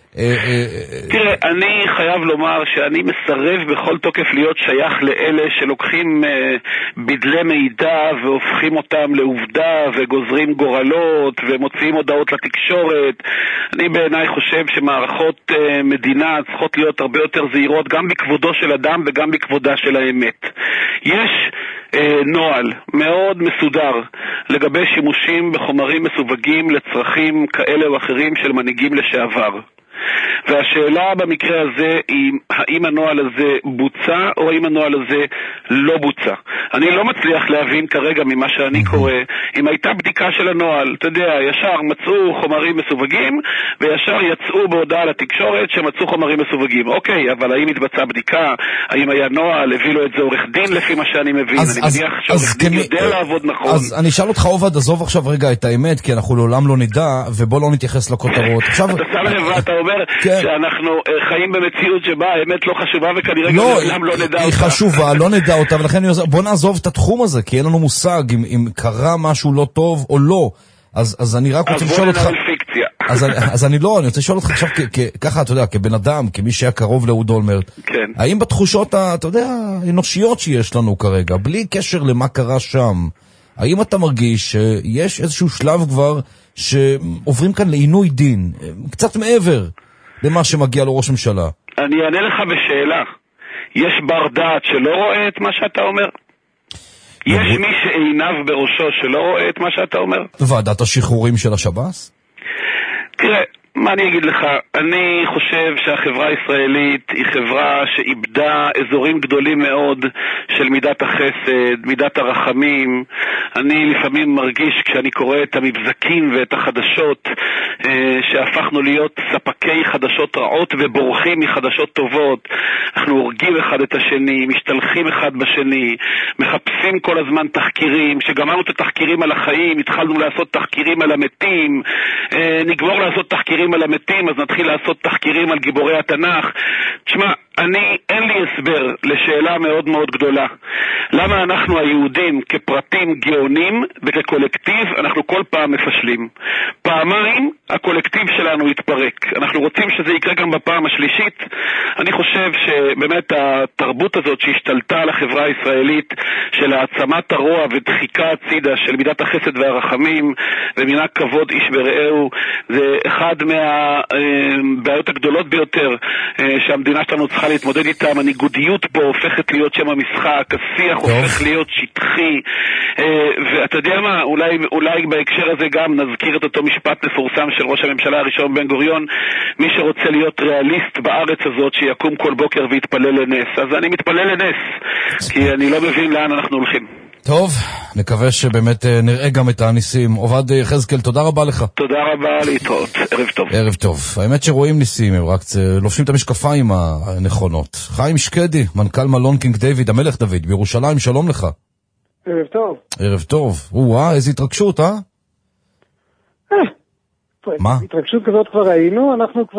תראה, אני חייב לומר שאני מסרב בכל תוקף להיות שייך לאלה שלוקחים בדלי מידע והופכים אותם לעובדה וגוזרים גורלות ומוציאים הודעות לתקשורת. אני בעיניי חושב שמערכות מדינה צריכות להיות הרבה יותר זהירות גם בכבודו של אדם וגם בכבודה של האמת. יש נועל מאוד מסודר לגבי שימושים בחומרים מסווגים לצרכים כאלה או אחרים של מנהיגים לשעבר. והשאלה במקרה הזה היא האם הנוהל הזה בוצע או האם הנוהל הזה לא בוצע. אני לא מצליח להבין כרגע ממה שאני קורא אם הייתה בדיקה של הנוהל. אתה יודע, ישר מצאו חומרים מסווגים וישר יצאו בהודעה לתקשורת שמצאו חומרים מסווגים. אוקיי, אבל האם התבצעה בדיקה? האם היה נוהל? הביא לו את זה עורך דין לפי מה שאני מבין. אני מניח שעורך דין יודע לעבוד נכון. אז אני אשאל אותך עובד, עזוב עכשיו רגע את האמת, כי אנחנו לעולם לא נדע, ובוא לא נתייחס לכותרות. אתה שם לב ואתה אומר שאנחנו חיים במציאות שבה האמת לא חשובה וכנראה גם לעולם לא נדע אותה. היא חשובה, לא נדע אותה, ולכן בוא נעזוב את התחום הזה, כי אין לנו מושג אם קרה משהו לא טוב או לא. אז אני רק רוצה לשאול אותך... אז אני רוצה לשאול אותך עכשיו ככה, אתה יודע, כבן אדם, כמי שהיה קרוב לאהוד אולמרט, האם בתחושות, אתה יודע, האנושיות שיש לנו כרגע, בלי קשר למה קרה שם, האם אתה מרגיש שיש איזשהו שלב כבר שעוברים כאן לעינוי דין, קצת מעבר למה שמגיע לראש ממשלה? אני אענה לך בשאלה. יש בר דעת שלא רואה את מה שאתה אומר? יש מי שעיניו בראשו שלא רואה את מה שאתה אומר? ועדת השחרורים של השב"ס? תראה, מה אני אגיד לך? אני חושב שהחברה הישראלית היא חברה שאיבדה אזורים גדולים מאוד של מידת החסד, מידת הרחמים. אני לפעמים מרגיש כשאני קורא את המבזקים ואת החדשות שהפכנו להיות ספקי חדשות רעות ובורחים מחדשות טובות. אנחנו הורגים אחד את השני, משתלחים אחד בשני, מחפשים כל הזמן תחקירים. שגמרנו את התחקירים על החיים, התחלנו לעשות תחקירים על המתים, נגמור לעשות תחקירים על המתים, אז נתחיל לעשות תחקירים על גיבורי התנ"ך. תשמע, אין לי הסבר לשאלה מאוד מאוד גדולה. למה אנחנו היהודים כפרטים גאונים וכקולקטיב אנחנו כל פעם מפשלים? פעמיים הקולקטיב שלנו יתפרק. אנחנו רוצים שזה יקרה גם בפעם השלישית. אני חושב שבאמת התרבות הזאת שהשתלטה על החברה הישראלית של העצמת הרוע ודחיקה הצידה של מידת החסד והרחמים ומנהג כבוד איש ברעהו, זה אחד מהבעיות הגדולות ביותר שהמדינה שלנו צריכה להתמודד איתם. הניגודיות פה הופכת להיות שם המשחק, השיח הופך להיות שטחי, ואתה יודע מה, אולי בהקשר הזה גם נזכיר את אותו משפט מפורסם של ראש הממשלה הראשון בן גוריון: מי שרוצה להיות ריאליסט בארץ הזאת שיקום כל בוקר ויתפלל לנס. אז אני מתפלל לנס, כי אני לא מבין לאן אנחנו הולכים. טוב, נקווה שבאמת נראה גם את הניסים. עובד יחזקאל, תודה רבה לך. תודה רבה, להתראות. ערב טוב. ערב טוב. האמת שרואים ניסים, הם רק לובשים את המשקפיים הנכונות. חיים שקדי, מנכ"ל מלון קינג דיוויד, המלך דוד, בירושלים, שלום לך. ערב טוב. ערב טוב. איזה התרגשות, מה? התרגשות כזאת כבר ראינו,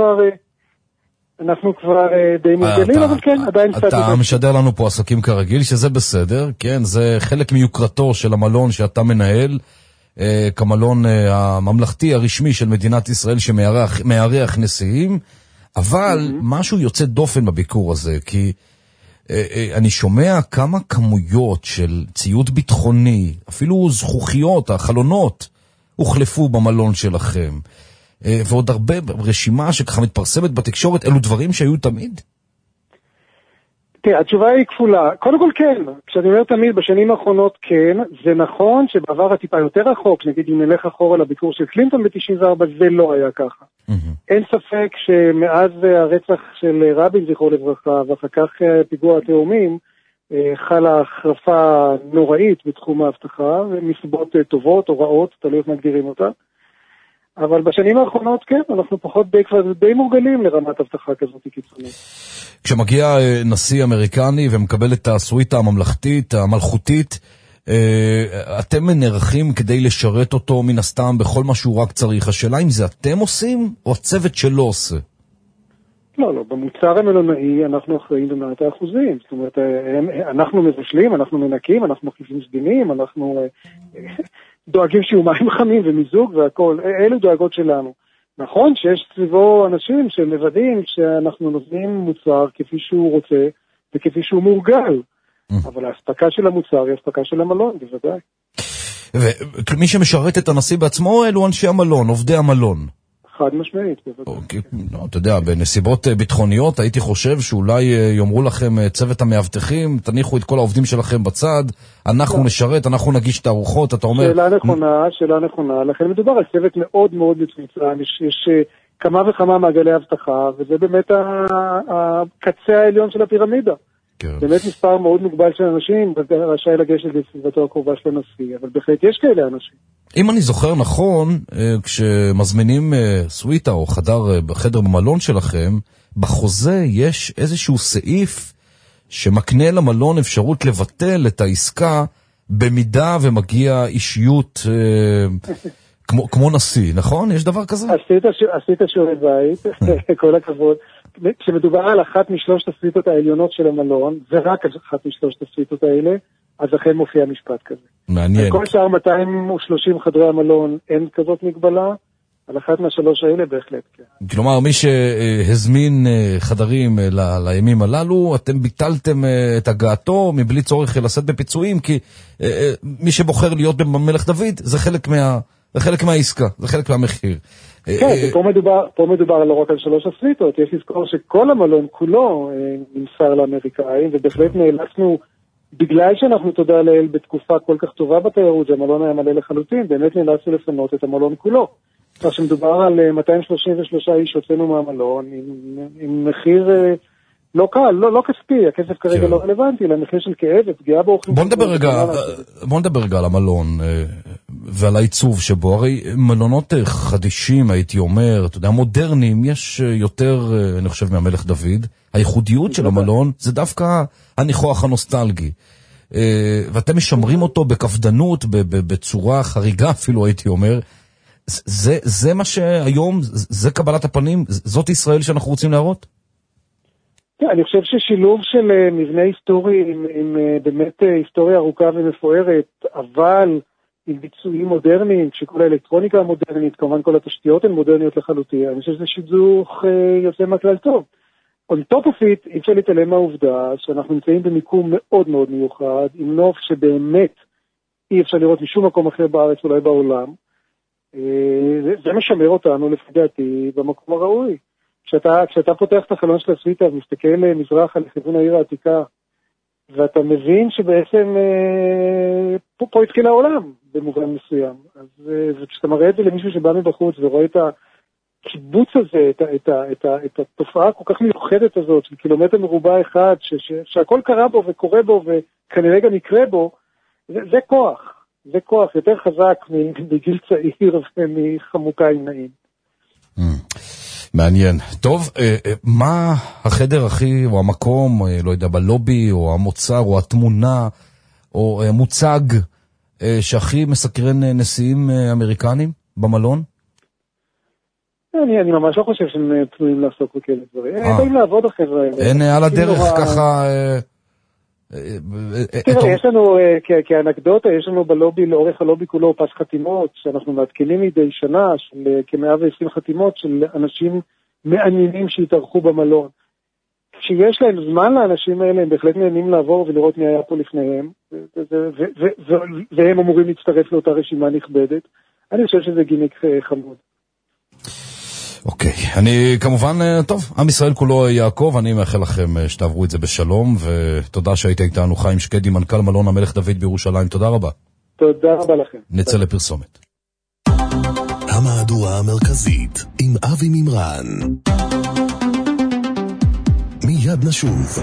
אנחנו כבר די מורגלים, אבל כן, עדיין קצת... אתה משדר לנו פה עסקים כרגיל, שזה בסדר, כן, זה חלק מיוקרתו של המלון שאתה מנהל, כמלון הממלכתי הרשמי של מדינת ישראל שמארח נשיאים, אבל משהו יוצא דופן בביקור הזה, כי אני שומע כמה כמויות של ציוד ביטחוני, אפילו זכוכיות, החלונות, הוחלפו במלון שלכם. ועוד הרבה רשימה שככה מתפרסמת בתקשורת. אלו דברים שהיו תמיד? תראה, התשובה היא כפולה. קודם כל כן, כשאני אומר תמיד, בשנים האחרונות כן, זה נכון שבעבר הטיפה יותר רחוק, נגיד אם נלך אחורה לביקור של קלינטון ב-94, זה לא היה ככה. אין ספק שמאז הרצח של רבין זכרו לברכה, ואחר כך פיגוע התאומים, חלה החרפה נוראית בתחום ההבטחה, ומסיבות טובות או רעות, תלוי איך מגדירים אותה. אבל בשנים האחרונות כן, אנחנו פחות די מורגלים לרמת הבטחה כזאת קיצונית. כשמגיע נשיא אמריקני ומקבל את הסוויטה הממלכתית, המלכותית, אתם נערכים כדי לשרת אותו מן הסתם בכל מה שהוא רק צריך. השאלה אם זה אתם עושים או הצוות שלו עושה? לא, במוצר המלונאי אנחנו אחראים במאת האחוזים. זאת אומרת, אנחנו מבשלים, אנחנו מנקים, אנחנו מחליפים סדינים, אנחנו... דואגים שיהיו מים חמים ומיזוג והכל, אלו דואגות שלנו. נכון שיש סביבו אנשים שמוודאים שאנחנו נותנים מוצר כפי שהוא רוצה וכפי שהוא מורגל, אבל ההספקה של המוצר היא הספקה של המלון, בוודאי. ומי שמשרת את הנשיא בעצמו אלו אנשי המלון, עובדי המלון. חד משמעית, בוודאי. אתה יודע, בנסיבות ביטחוניות הייתי חושב שאולי יאמרו לכם צוות המאבטחים, תניחו את כל העובדים שלכם בצד, אנחנו נשרת, אנחנו נגיש את הארוחות, אתה אומר... שאלה נכונה, לכן מדובר על צוות מאוד מאוד מצומצם, יש כמה וכמה מעגלי הבטחה, וזה באמת הקצה העליון של הפירמידה. באמת מספר מאוד מוגבל של אנשים, רשאי לגשת לסביבתו הקרובה של הנשיא, אבל בהחלט יש כאלה אנשים. אם אני זוכר נכון, כשמזמינים סוויטה או חדר במלון שלכם, בחוזה יש איזשהו סעיף שמקנה למלון אפשרות לבטל את העסקה במידה ומגיע אישיות כמו נשיא, נכון? יש דבר כזה? עשית שיעורי בית, כל הכבוד. כשמדובר על אחת משלושת הסוויטות העליונות של המלון, ורק אחת משלושת הסוויטות האלה, אז אכן מופיע משפט כזה. מעניין. כל שאר 230 חדרי המלון אין כזאת מגבלה, על אחת מהשלוש האלה בהחלט, כן. כלומר, מי שהזמין חדרים לימים הללו, אתם ביטלתם את הגעתו מבלי צורך לשאת בפיצויים, כי מי שבוחר להיות במלך דוד, זה חלק מהעסקה, זה חלק מהמחיר. כן, פה מדובר לא רק על שלוש הסוויטות, יש לזכור שכל המלון כולו נמסר לאמריקאים, ובהחלט נאלצנו, בגלל שאנחנו תודה לאל בתקופה כל כך טובה בתיירות, שהמלון היה מלא לחלוטין, באמת נאלצנו לפנות את המלון כולו. כך שמדובר על 233 איש הוצאנו מהמלון, עם מחיר לא קל, לא כספי, הכסף כרגע לא רלוונטי, אלא מחיר של כאב ופגיעה באורחים. בוא נדבר רגע על המלון ועל העיצוב שבו, הרי מלונות חדישים, הייתי אומר, אתה יודע, מודרניים, יש יותר, אני חושב, מהמלך דוד. הייחודיות של המלון זה דווקא הניחוח הנוסטלגי. ואתם משמרים אותו בכפדנות, בצורה חריגה אפילו, הייתי אומר. זה מה שהיום, זה קבלת הפנים, זאת ישראל שאנחנו רוצים להראות? אני חושב ששילוב של מבנה היסטורי עם באמת היסטוריה ארוכה ומפוארת, אבל עם ביצועים מודרניים, כשכל האלקטרוניקה המודרנית, כמובן כל התשתיות הן מודרניות לחלוטין, אני חושב שזה שידוך יוצא מהכלל טוב. On top of it, אי אפשר להתעלם מהעובדה שאנחנו נמצאים במיקום מאוד מאוד מיוחד, עם נוף שבאמת אי אפשר לראות משום מקום אחר בארץ, אולי בעולם. זה משמר אותנו, לפי דעתי, במקום הראוי. כשאתה פותח את החלון של הסוויטה ומסתכל מזרחה לכיוון העיר העתיקה, ואתה מבין שבעצם פה התחיל העולם במובן מסוים. וכשאתה מראה את זה למישהו שבא מבחוץ ורואה את הקיבוץ הזה, את התופעה כל כך מיוחדת הזאת של קילומטר מרובע אחד, שהכל קרה בו וקורה בו וכנראה גם יקרה בו, זה כוח. זה כוח יותר חזק מגיל צעיר ומחמוקיים נעים. מעניין. טוב, מה החדר הכי, או המקום, לא יודע, בלובי, או המוצר, או התמונה, או המוצג, שהכי מסקרן נשיאים אמריקנים במלון? אני ממש לא חושב שהם פנויים לעסוק בכאלה דברים. הם באים לעבוד החברה. אין על הדרך ככה... תראה, יש לנו, כאנקדוטה, יש לנו בלובי, לאורך הלובי כולו פס חתימות, שאנחנו מעדכנים מדי שנה, של כ-120 חתימות של אנשים מעניינים שהתארחו במלון. כשיש להם זמן לאנשים האלה, הם בהחלט נהנים לעבור ולראות מי היה פה לפניהם, והם אמורים להצטרף לאותה רשימה נכבדת. אני חושב שזה גימיק חמוד. אוקיי, אני כמובן, טוב, עם ישראל כולו יעקב, אני מאחל לכם שתעברו את זה בשלום, ותודה שהיית איתנו. חיים שקדי, מנכ"ל מלון המלך דוד בירושלים, תודה רבה. תודה רבה לכם. נצא לפרסומת. המהדורה המרכזית עם אבי מימרן. מיד נשוב.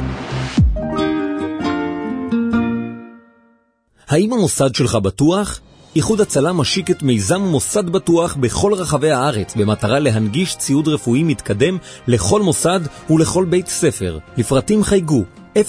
האם המוסד שלך בטוח? איחוד הצלה משיק את מיזם מוסד בטוח בכל רחבי הארץ במטרה להנגיש ציוד רפואי מתקדם לכל מוסד ולכל בית ספר. לפרטים חייגו 053-310-8793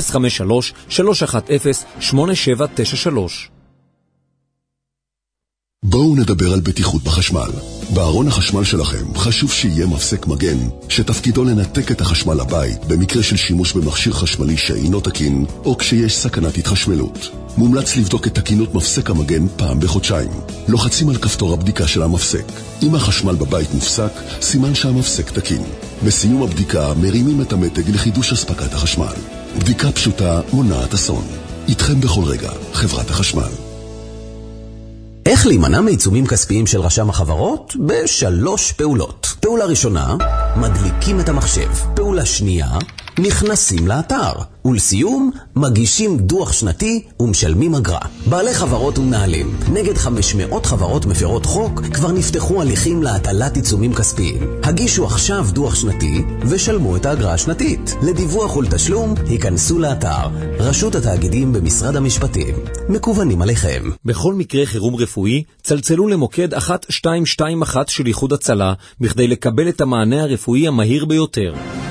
053-310-8793. בואו נדבר על בטיחות בחשמל. בארון החשמל שלכם חשוב שיהיה מפסק מגן, שתפקידו לנתק את החשמל לבית במקרה של שימוש במכשיר חשמלי שאינו תקין, או כשיש סכנת התחשמלות. מומלץ לבדוק את תקינות מפסק המגן פעם בחודשיים. לוחצים על כפתור הבדיקה של המפסק. אם החשמל בבית מופסק, סימן שהמפסק תקין. בסיום הבדיקה מרימים את המתג לחידוש הספקת החשמל. בדיקה פשוטה מונעת אסון. איתכם בכל רגע, חברת החשמל. איך להימנע מעיצומים כספיים של רשם החברות? בשלוש פעולות. פעולה ראשונה, מדליקים את המחשב. פעולה שנייה, נכנסים לאתר. ולסיום, מגישים דוח שנתי ומשלמים אגרה. בעלי חברות ומנהלים, נגד 500 חברות מפרות חוק, כבר נפתחו הליכים להטלת עיצומים כספיים. הגישו עכשיו דוח שנתי ושלמו את האגרה השנתית. לדיווח ולתשלום, היכנסו לאתר. רשות התאגידים במשרד המשפטים. מקוונים עליכם. בכל מקרה חירום רפואי, צלצלו למוקד 1221 של איחוד הצלה, בכדי לקבל את המענה הרפואי המהיר ביותר.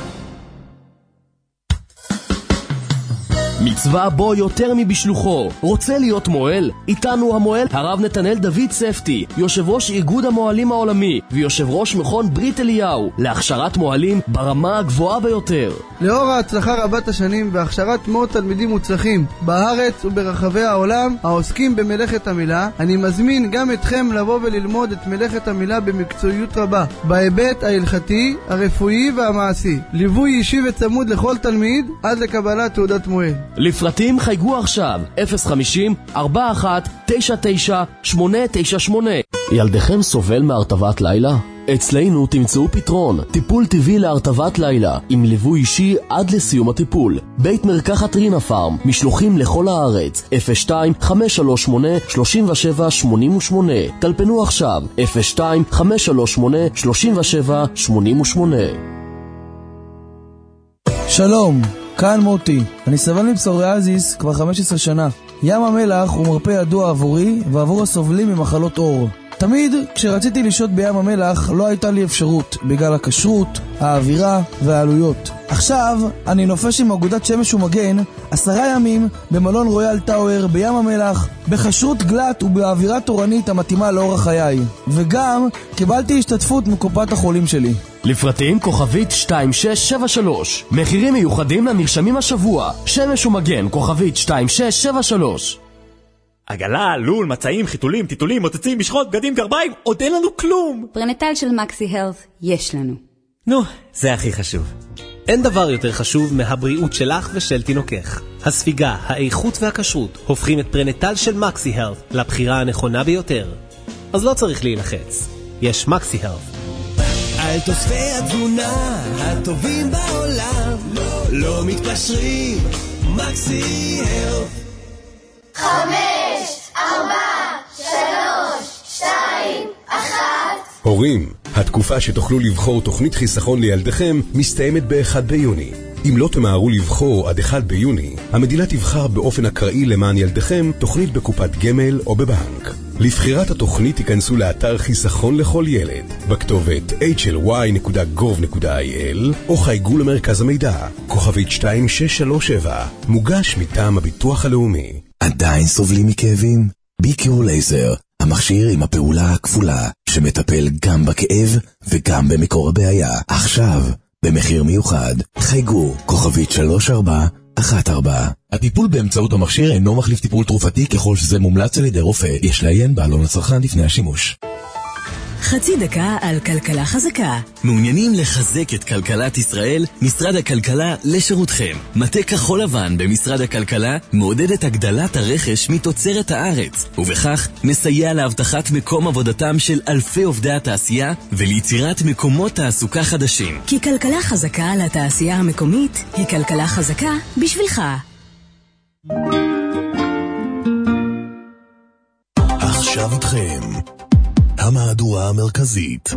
מצווה בו יותר מבשלוחו. רוצה להיות מועל? איתנו המועל הרב נתנאל דוד ספטי, יושב ראש איגוד המועלים העולמי ויושב ראש מכון ברית אליהו להכשרת מועלים ברמה הגבוהה ביותר. לאור ההצלחה רבת השנים והכשרת מאות תלמידים מוצלחים בארץ וברחבי העולם העוסקים במלאכת המילה, אני מזמין גם אתכם לבוא וללמוד את מלאכת המילה במקצועיות רבה, בהיבט ההלכתי, הרפואי והמעשי. ליווי אישי וצמוד לכל תלמיד עד לקבלת תעודת מועל. לפרטים חייגו עכשיו 050-4199-898. ילדיכם סובל מהרטבת לילה? אצלנו תמצאו פתרון, טיפול טבעי להרטבת לילה, עם ליווי אישי עד לסיום הטיפול. בית מרקחת רינה פארם, משלוחים לכל הארץ, 02-538-3788. טלפנו עכשיו, 02-538-3788. שלום, כאן מוטי. אני סבל מפסוריאזיס כבר 15 שנה. ים המלח הוא מרפא ידוע עבורי ועבור הסובלים ממחלות עור. תמיד כשרציתי לשהות בים המלח לא הייתה לי אפשרות, בגלל הכשרות, האווירה והעלויות. עכשיו אני נופש עם אגודת שמש ומגן 10 ימים במלון רויאל טאוור בים המלח, בכשרות גלת ובאווירה תורנית המתאימה לאורח חיי. וגם קיבלתי השתתפות מקופת החולים שלי. לפרטים כוכבית 2673. מחירים מיוחדים לנרשמים השבוע. שמש ומגן כוכבית 2673. עגלה, לול, מצעים, חיתולים, טיטולים, מוצצים, משחות, בגדים, גרביים, עוד אין לנו כלום. פרנטל של מקסי הלת' יש לנו. נו, זה הכי חשוב. אין דבר יותר חשוב מהבריאות שלך ושל תינוקך. הספיגה, האיכות והכשרות הופכים את פרנטל של מקסי הלת' לבחירה הנכונה ביותר. אז לא צריך להילחץ. יש מקסי הלת'. על תוספי התזונה הטובים בעולם, לא מתפשרים, מקסי הלת'. 5, 4, 3, 2, 1. הורים, התקופה שתוכלו לבחור תוכנית חיסכון לילדיכם מסתיימת ב-1 ביוני. אם לא תמהרו לבחור עד 1 ביוני, המדינה תבחר באופן אקראי למען ילדיכם תוכנית בקופת גמל או בבנק. לבחירת התוכנית תיכנסו לאתר חיסכון לכל ילד, בכתובת hly.gov.il או חייגו למרכז המידע, כוכבית 2637, מוגש מטעם הביטוח הלאומי. עדיין סובלים מכאבים? ביקיור לייזר, המכשיר עם הפעולה הכפולה, שמטפל גם בכאב וגם במקור הבעיה. עכשיו, במחיר מיוחד, חייגו, כוכבית 3414. הטיפול באמצעות המכשיר אינו מחליף טיפול תרופתי ככל שזה מומלץ על ידי רופא. יש לעיין בעלון הצרכן לפני השימוש. חצי דקה על כלכלה חזקה. מעוניינים לחזק את כלכלת ישראל? משרד הכלכלה לשירותכם. מטה כחול לבן במשרד הכלכלה מעודד את הגדלת הרכש מתוצרת הארץ, ובכך מסייע להבטחת מקום עבודתם של אלפי עובדי התעשייה וליצירת מקומות תעסוקה חדשים. כי כלכלה חזקה לתעשייה המקומית היא כלכלה חזקה בשבילך. עכשיו איתכם המהדורה המרכזית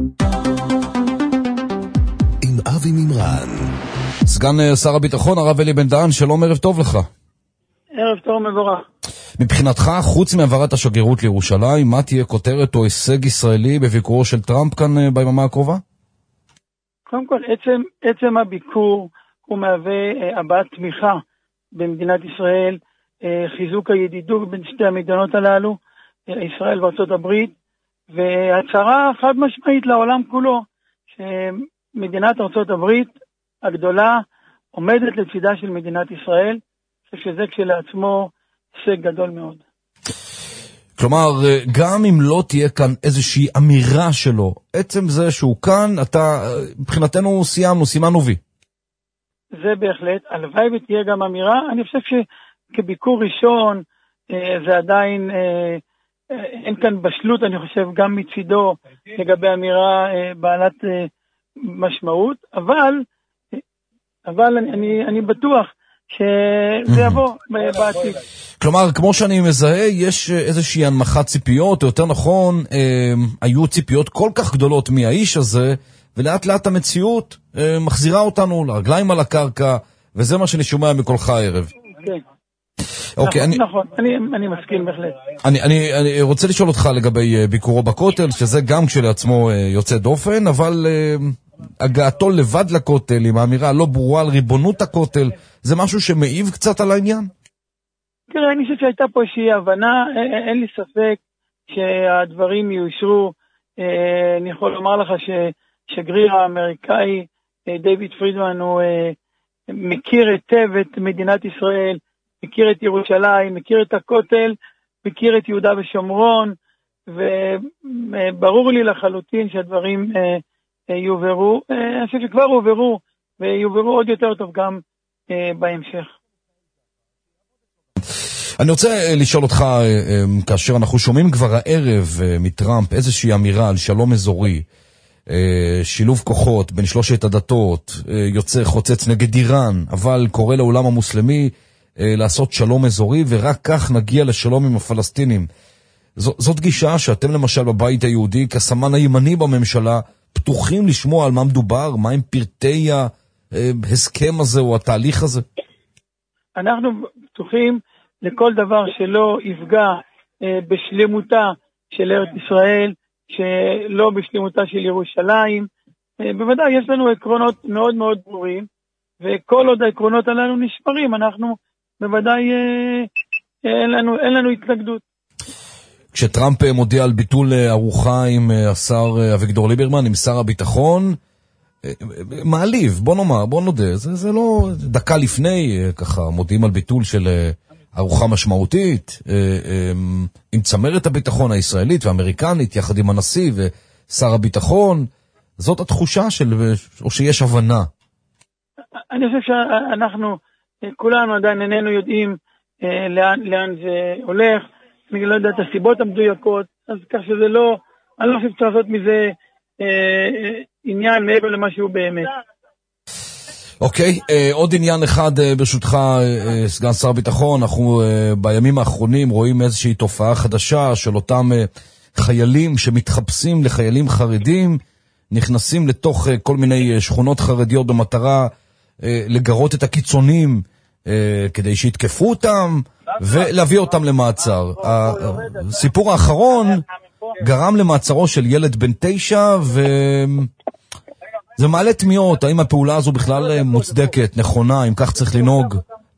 עם אבי מימרן. סגן שר הביטחון הרב אלי בן דהן, שלום, ערב טוב לך. ערב טוב, מבורך. מבחינתך, חוץ מעברת השגרירות לירושלים, מה תהיה כותרת או הישג ישראלי בביקורו של טראמפ כאן ביממה הקרובה? קודם כל, עצם הביקור הוא מהווה הבעת תמיכה במדינת ישראל, חיזוק הידידות בין שתי המדינות הללו, ישראל וארצות הברית. והצהרה חד משמעית לעולם כולו, שמדינת ארצות הברית הגדולה עומדת לצידה של מדינת ישראל, שזה כשלעצמו הישג גדול מאוד. כלומר, גם אם לא תהיה כאן איזושהי אמירה שלו, עצם זה שהוא כאן, מבחינתנו סימנו וי. זה בהחלט, הלוואי ותהיה גם אמירה. אני חושב שכביקור ראשון, זה עדיין, אין כאן בשלות, אני חושב, גם מצידו, לגבי אמירה בעלת משמעות, אבל אני בטוח שזה יבוא בעתיד. כלומר, כמו שאני מזהה, יש איזושהי הנמכת ציפיות, או יותר נכון, היו ציפיות כל כך גדולות מהאיש הזה, ולאט לאט המציאות מחזירה אותנו לרגליים על הקרקע, וזה מה שאני שומע מקולך הערב. נכון, אני מסכים בהחלט. אני רוצה לשאול אותך לגבי ביקורו בכותל, שזה גם כשלעצמו יוצא דופן, אבל הגעתו לבד לכותל, עם האמירה לא ברורה על ריבונות הכותל, זה משהו שמעיב קצת על העניין? תראה, אני חושב שהייתה פה איזושהי הבנה, אין לי ספק שהדברים יאושרו. אני יכול לומר לך ששגריר האמריקאי דיוויד פרידמן הוא מכיר היטב את מדינת ישראל, מכיר את ירושלים, מכיר את הכותל, מכיר את יהודה ושומרון, וברור לי לחלוטין שהדברים יוברו. אני חושב שכבר הוברו, ויוברו עוד יותר טוב גם בהמשך. אני רוצה לשאול אותך, כאשר אנחנו שומעים כבר הערב מטראמפ איזושהי אמירה על שלום אזורי, שילוב כוחות בין שלושת הדתות, יוצא חוצץ נגד איראן, אבל קורא לעולם המוסלמי לעשות שלום אזורי, ורק כך נגיע לשלום עם הפלסטינים. זאת גישה שאתם למשל בבית היהודי, כסמן הימני בממשלה, פתוחים לשמוע על מה מדובר, מה עם פרטי ההסכם הזה או התהליך הזה? אנחנו פתוחים לכל דבר שלא יפגע בשלמותה של ארץ ישראל, שלא בשלמותה של ירושלים. בוודאי יש לנו עקרונות מאוד מאוד ברורים, וכל עוד העקרונות הללו נשמרים, אנחנו בוודאי אין לנו התנגדות. כשטראמפ מודיע על ביטול ארוחה עם השר אביגדור ליברמן, עם שר הביטחון, מעליב, בוא נודה, זה לא דקה לפני, ככה מודיעים על ביטול של ארוחה משמעותית, עם צמרת הביטחון הישראלית והאמריקנית, יחד עם הנשיא ושר הביטחון, זאת התחושה או שיש הבנה? אני חושב שאנחנו, כולנו עדיין איננו יודעים לאן זה הולך, אני לא יודע את הסיבות המדויקות, אז כך שזה לא, אני לא חושב שצריך לעשות מזה עניין מעבר למה שהוא באמת. אוקיי, עוד עניין אחד ברשותך, סגן שר הביטחון, אנחנו בימים האחרונים רואים איזושהי תופעה חדשה של אותם חיילים שמתחפשים לחיילים חרדים, נכנסים לתוך כל מיני שכונות חרדיות במטרה לגרות את הקיצונים כדי שיתקפו אותם ולהביא אותם למעצר. הסיפור האחרון גרם למעצרו של ילד בן 9 זה מעלה תמיהות, האם הפעולה הזו בכלל מוצדקת, נכונה, אם כך צריך לנהוג?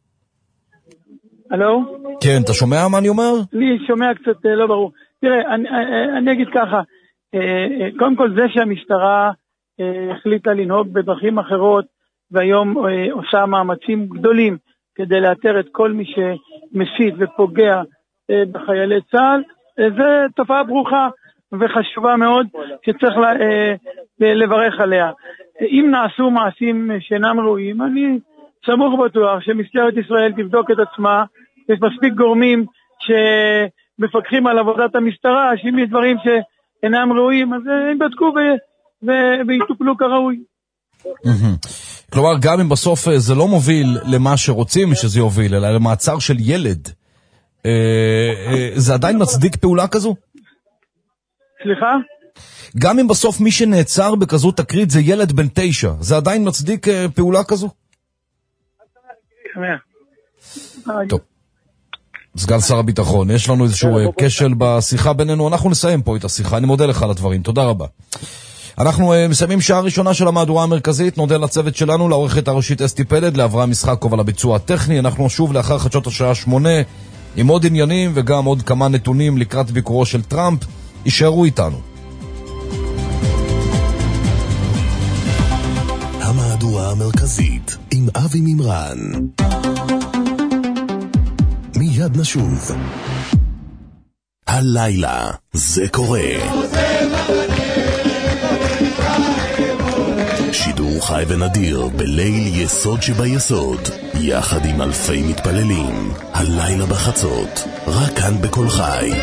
הלו? כן, אתה שומע מה אני אומר? לי שומע קצת לא ברור. תראה, אני אגיד ככה, קודם כל זה שהמשטרה החליטה לנהוג בדרכים אחרות, והיום עושה מאמצים גדולים כדי לאתר את כל מי שמסית ופוגע בחיילי צה"ל, זה תופעה ברוכה וחשובה מאוד שצריך לברך עליה. אם נעשו מעשים שאינם ראויים, אני סמוך בטוח שמשטרת ישראל תבדוק את עצמה, יש מספיק גורמים שמפקחים על עבודת המשטרה, שאם יש דברים שאינם ראויים, אז הם בדקו ויטופלו כראוי. כלומר, גם אם בסוף זה לא מוביל למה שרוצים שזה יוביל, אלא למעצר של ילד, זה עדיין מצדיק פעולה כזו? סליחה? גם אם בסוף מי שנעצר בכזו תקרית זה ילד בן 9, זה עדיין מצדיק פעולה כזו? טוב. סגן שר הביטחון, יש לנו איזשהו כשל בשיחה בינינו, אנחנו נסיים פה את השיחה, אני מודה לך על הדברים, תודה רבה. אנחנו מסיימים שעה ראשונה של המהדורה המרכזית, נודה לצוות שלנו, לעורכת הראשית אסתי פלד, לאברהם משחקוב על הביצוע הטכני, אנחנו שוב לאחר חדשות השעה 8 עם עוד עניינים וגם עוד כמה נתונים לקראת ביקורו של טראמפ, יישארו איתנו. המהדורה המרכזית עם אבי מימרן. מיד נשוב. הלילה זה קורה. שידור חי ונדיר בליל יסוד שביסוד, יחד עם אלפי מתפללים. הלילה בחצות, רק כאן בכל חי.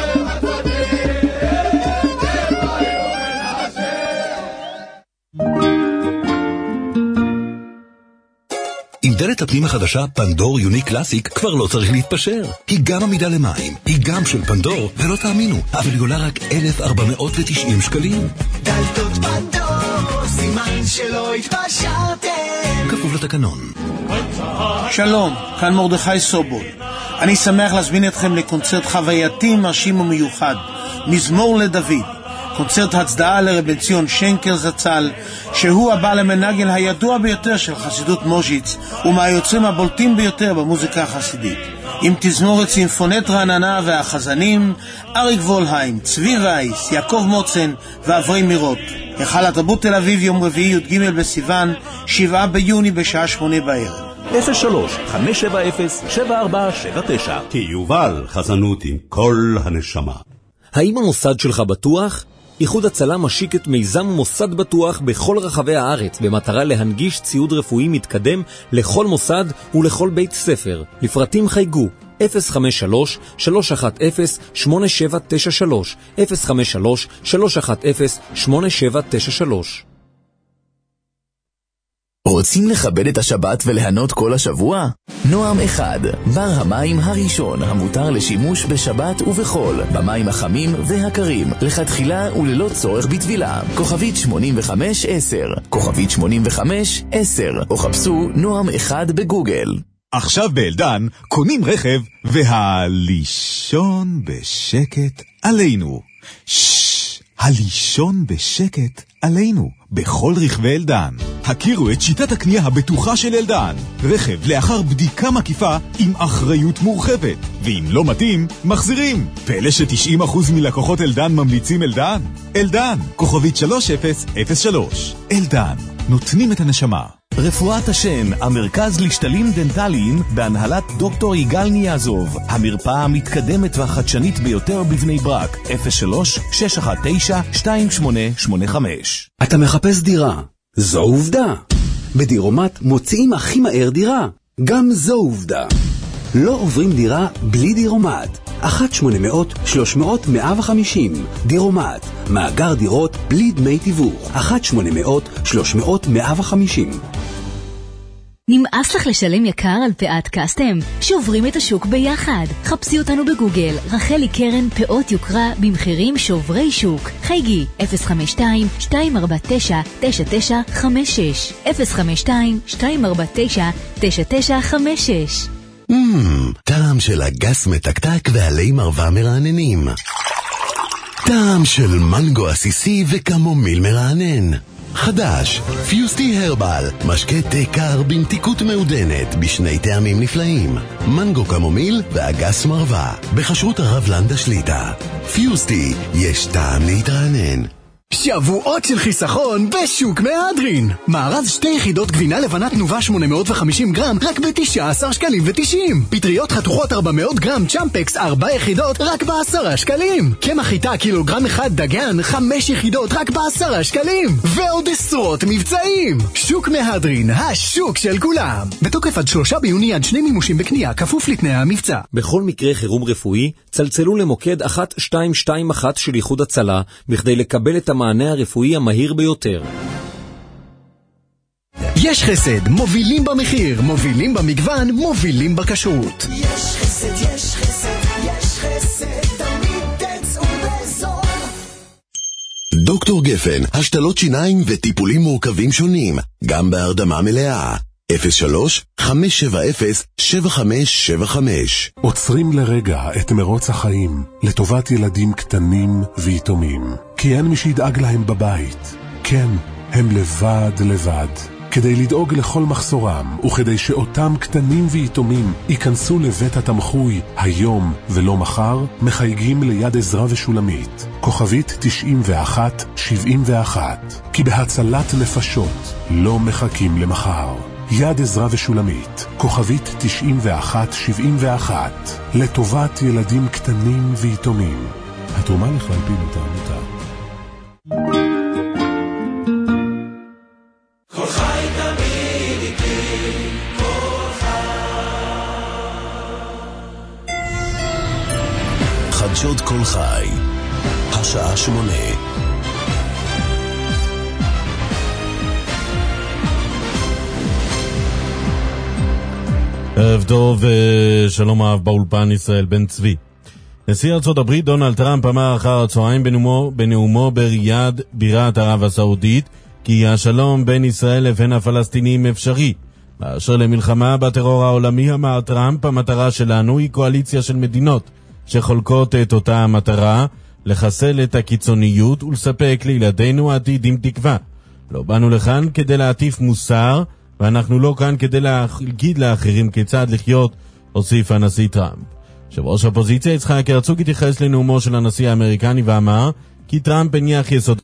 עם דלת הפנים החדשה פנדור יוניק קלאסיק כבר לא צריך להתפשר. היא גם עמידה למים, היא גם של פנדור, ולא תאמינו, אבל היא עולה רק 1,490 שקלים. דלתות פנדור, סימן שלא התפשרתם. כפוף לתקנון. שלום, כאן מרדכי סובול. אני שמח להזמין אתכם לקונצרט חווייתי, מרשים ומיוחד, מזמור לדוד. קונצרט הצדעה לרבי ציון שנקר זצ"ל, שהוא הבעל המנגן הידוע ביותר של חסידות מוז'יץ ומהיוצרים הבולטים ביותר במוזיקה החסידית. עם תזמורת סימפונית רעננה והחזנים אריק וולהיים, צבי וייס, יעקב מוצן ואברי מירות. היכל התרבות תל אביב, יום רביעי י"ג בסיוון, 7 ביוני בשעה 8 בערב. 03-570-7479. כי יובל חזנות עם כל הנשמה. האם המוסד שלך בטוח? איחוד הצלה משיק את מיזם מוסד בטוח בכל רחבי הארץ במטרה להנגיש ציוד רפואי מתקדם לכל מוסד ולכל בית ספר. לפרטים חייגו 053-310-8793 053-310-8793. רוצים לכבד את השבת וליהנות כל השבוע? נועם אחד, בר המים הראשון המותר לשימוש בשבת ובחול, במים החמים והקרים, לכתחילה וללא צורך בטבילה. כוכבית 8510, כוכבית 8510, או חפשו נועם אחד בגוגל. עכשיו באלדן קונים רכב והלישון בשקט עלינו. הלישון בשקט עלינו בכל רכבי אלדן. הכירו את שיטת הקנייה הבטוחה של אלדן. רכב לאחר בדיקה מקיפה עם אחריות מורחבת, ואם לא מתאים, מחזירים. פלא ש90% מלקוחות אלדן ממליצים אלדן. אלדן, כוכבית 3003. אלדן, נותנים את הנשמה. רפואת השן, המרכז לשתלים דנטליים בהנהלת דוקטור יגאל ניאזוב. המרפאה המתקדמת והחדשנית ביותר בבני ברק. 03-619-2885. אתה מחפש דירה, זו עובדה. בדירומט מוציאים הכי מהר דירה, גם זו עובדה. לא עוברים דירה בלי דירומט. 1-800-300-150. דירומט, מאגר דירות בלי דמי תיווך. 1-800-300-150. נמאס לך לשלם יקר על פאת קסטם? שוברים את השוק ביחד. חפשי אותנו בגוגל, רחלי קרן פאות יוקרה במחירים שוברי שוק. חייגי 052-249-9956 052-249-9956. טעם של אגס מתקתק ועלי מרווה מרעננים. טעם של מנגו עסיסי וקמומיל מרענן. חדש, פיוסטי הרבל, משקה תה קר במתיקות מעודנת בשני טעמים נפלאים, מנגו קמומיל ואגס מרווה, בכשרות הרב לנדה שליטה. פיוסטי, יש טעם להתרענן. שבועות של חיסכון בשוק מהדרין. מארז 2 יחידות גבינה לבנה תנובה 850 גרם רק ב-19 שקלים ו-90. פטריות חתוכות 400 גרם צ'מפקס 4 יחידות רק ב-10 שקלים. קמח חיטה קילוגרם 1 דגן 5 יחידות רק ב-10 שקלים. ועוד עשרות מבצעים. שוק מהדרין, השוק של כולם. בתוקף עד 3 ביוני עד 2 מימושים בקנייה, כפוף לתנאי המבצע. בכל מקרה חירום רפואי, צלצלו למוקד 1221 של איחוד הצלה בכדי לקבל את המענה הרפואי המהיר ביותר. יש חסד, מובילים במחיר, מובילים במגוון, מובילים בכשרות. יש חסד, יש חסד, יש חסד, תמיד תצאו בזול. דוקטור גפן, השתלות שיניים וטיפולים מורכבים שונים, גם בהרדמה מלאה. 03-570-7575. עוצרים לרגע את מרוץ החיים לטובת ילדים קטנים ויתומים, כי אין מי שידאג להם בבית. כן, הם לבד. כדי לדאוג לכל מחסורם, וכדי שאותם קטנים ויתומים ייכנסו לבית התמחוי היום ולא מחר, מחייגים ליד עזרא ושולמית, כוכבית 9171, כי בהצלת נפשות לא מחכים למחר. יד עזרא ושולמית, כוכבית 9171, לטובת ילדים קטנים ויתומים. התרומה לכלל פעילות העמותה. כל חי תמיד איתי, כל חדשות כל חי, השעה 8. ערב טוב, שלום אהב באולפן ישראל בן צבי. נשיא ארצות הברית דונלד טראמפ אמר אחר הצהריים בנאומו בריאד, בירת ערב הסעודית, כי השלום בין ישראל לבין הפלסטינים אפשרי. באשר למלחמה בטרור העולמי, אמר טראמפ, המטרה שלנו היא קואליציה של מדינות שחולקות את אותה המטרה, לחסל את הקיצוניות ולספק לילדינו עתיד עם תקווה. לא באנו לכאן כדי להטיף מוסר, ואנחנו לא כאן כדי להגיד לאחרים כיצד לחיות, הוסיף הנשיא טראמפ. יושב ראש האופוזיציה יצחק הרצוג התייחס לנאומו של הנשיא האמריקני ואמר כי טראמפ הניח יסוד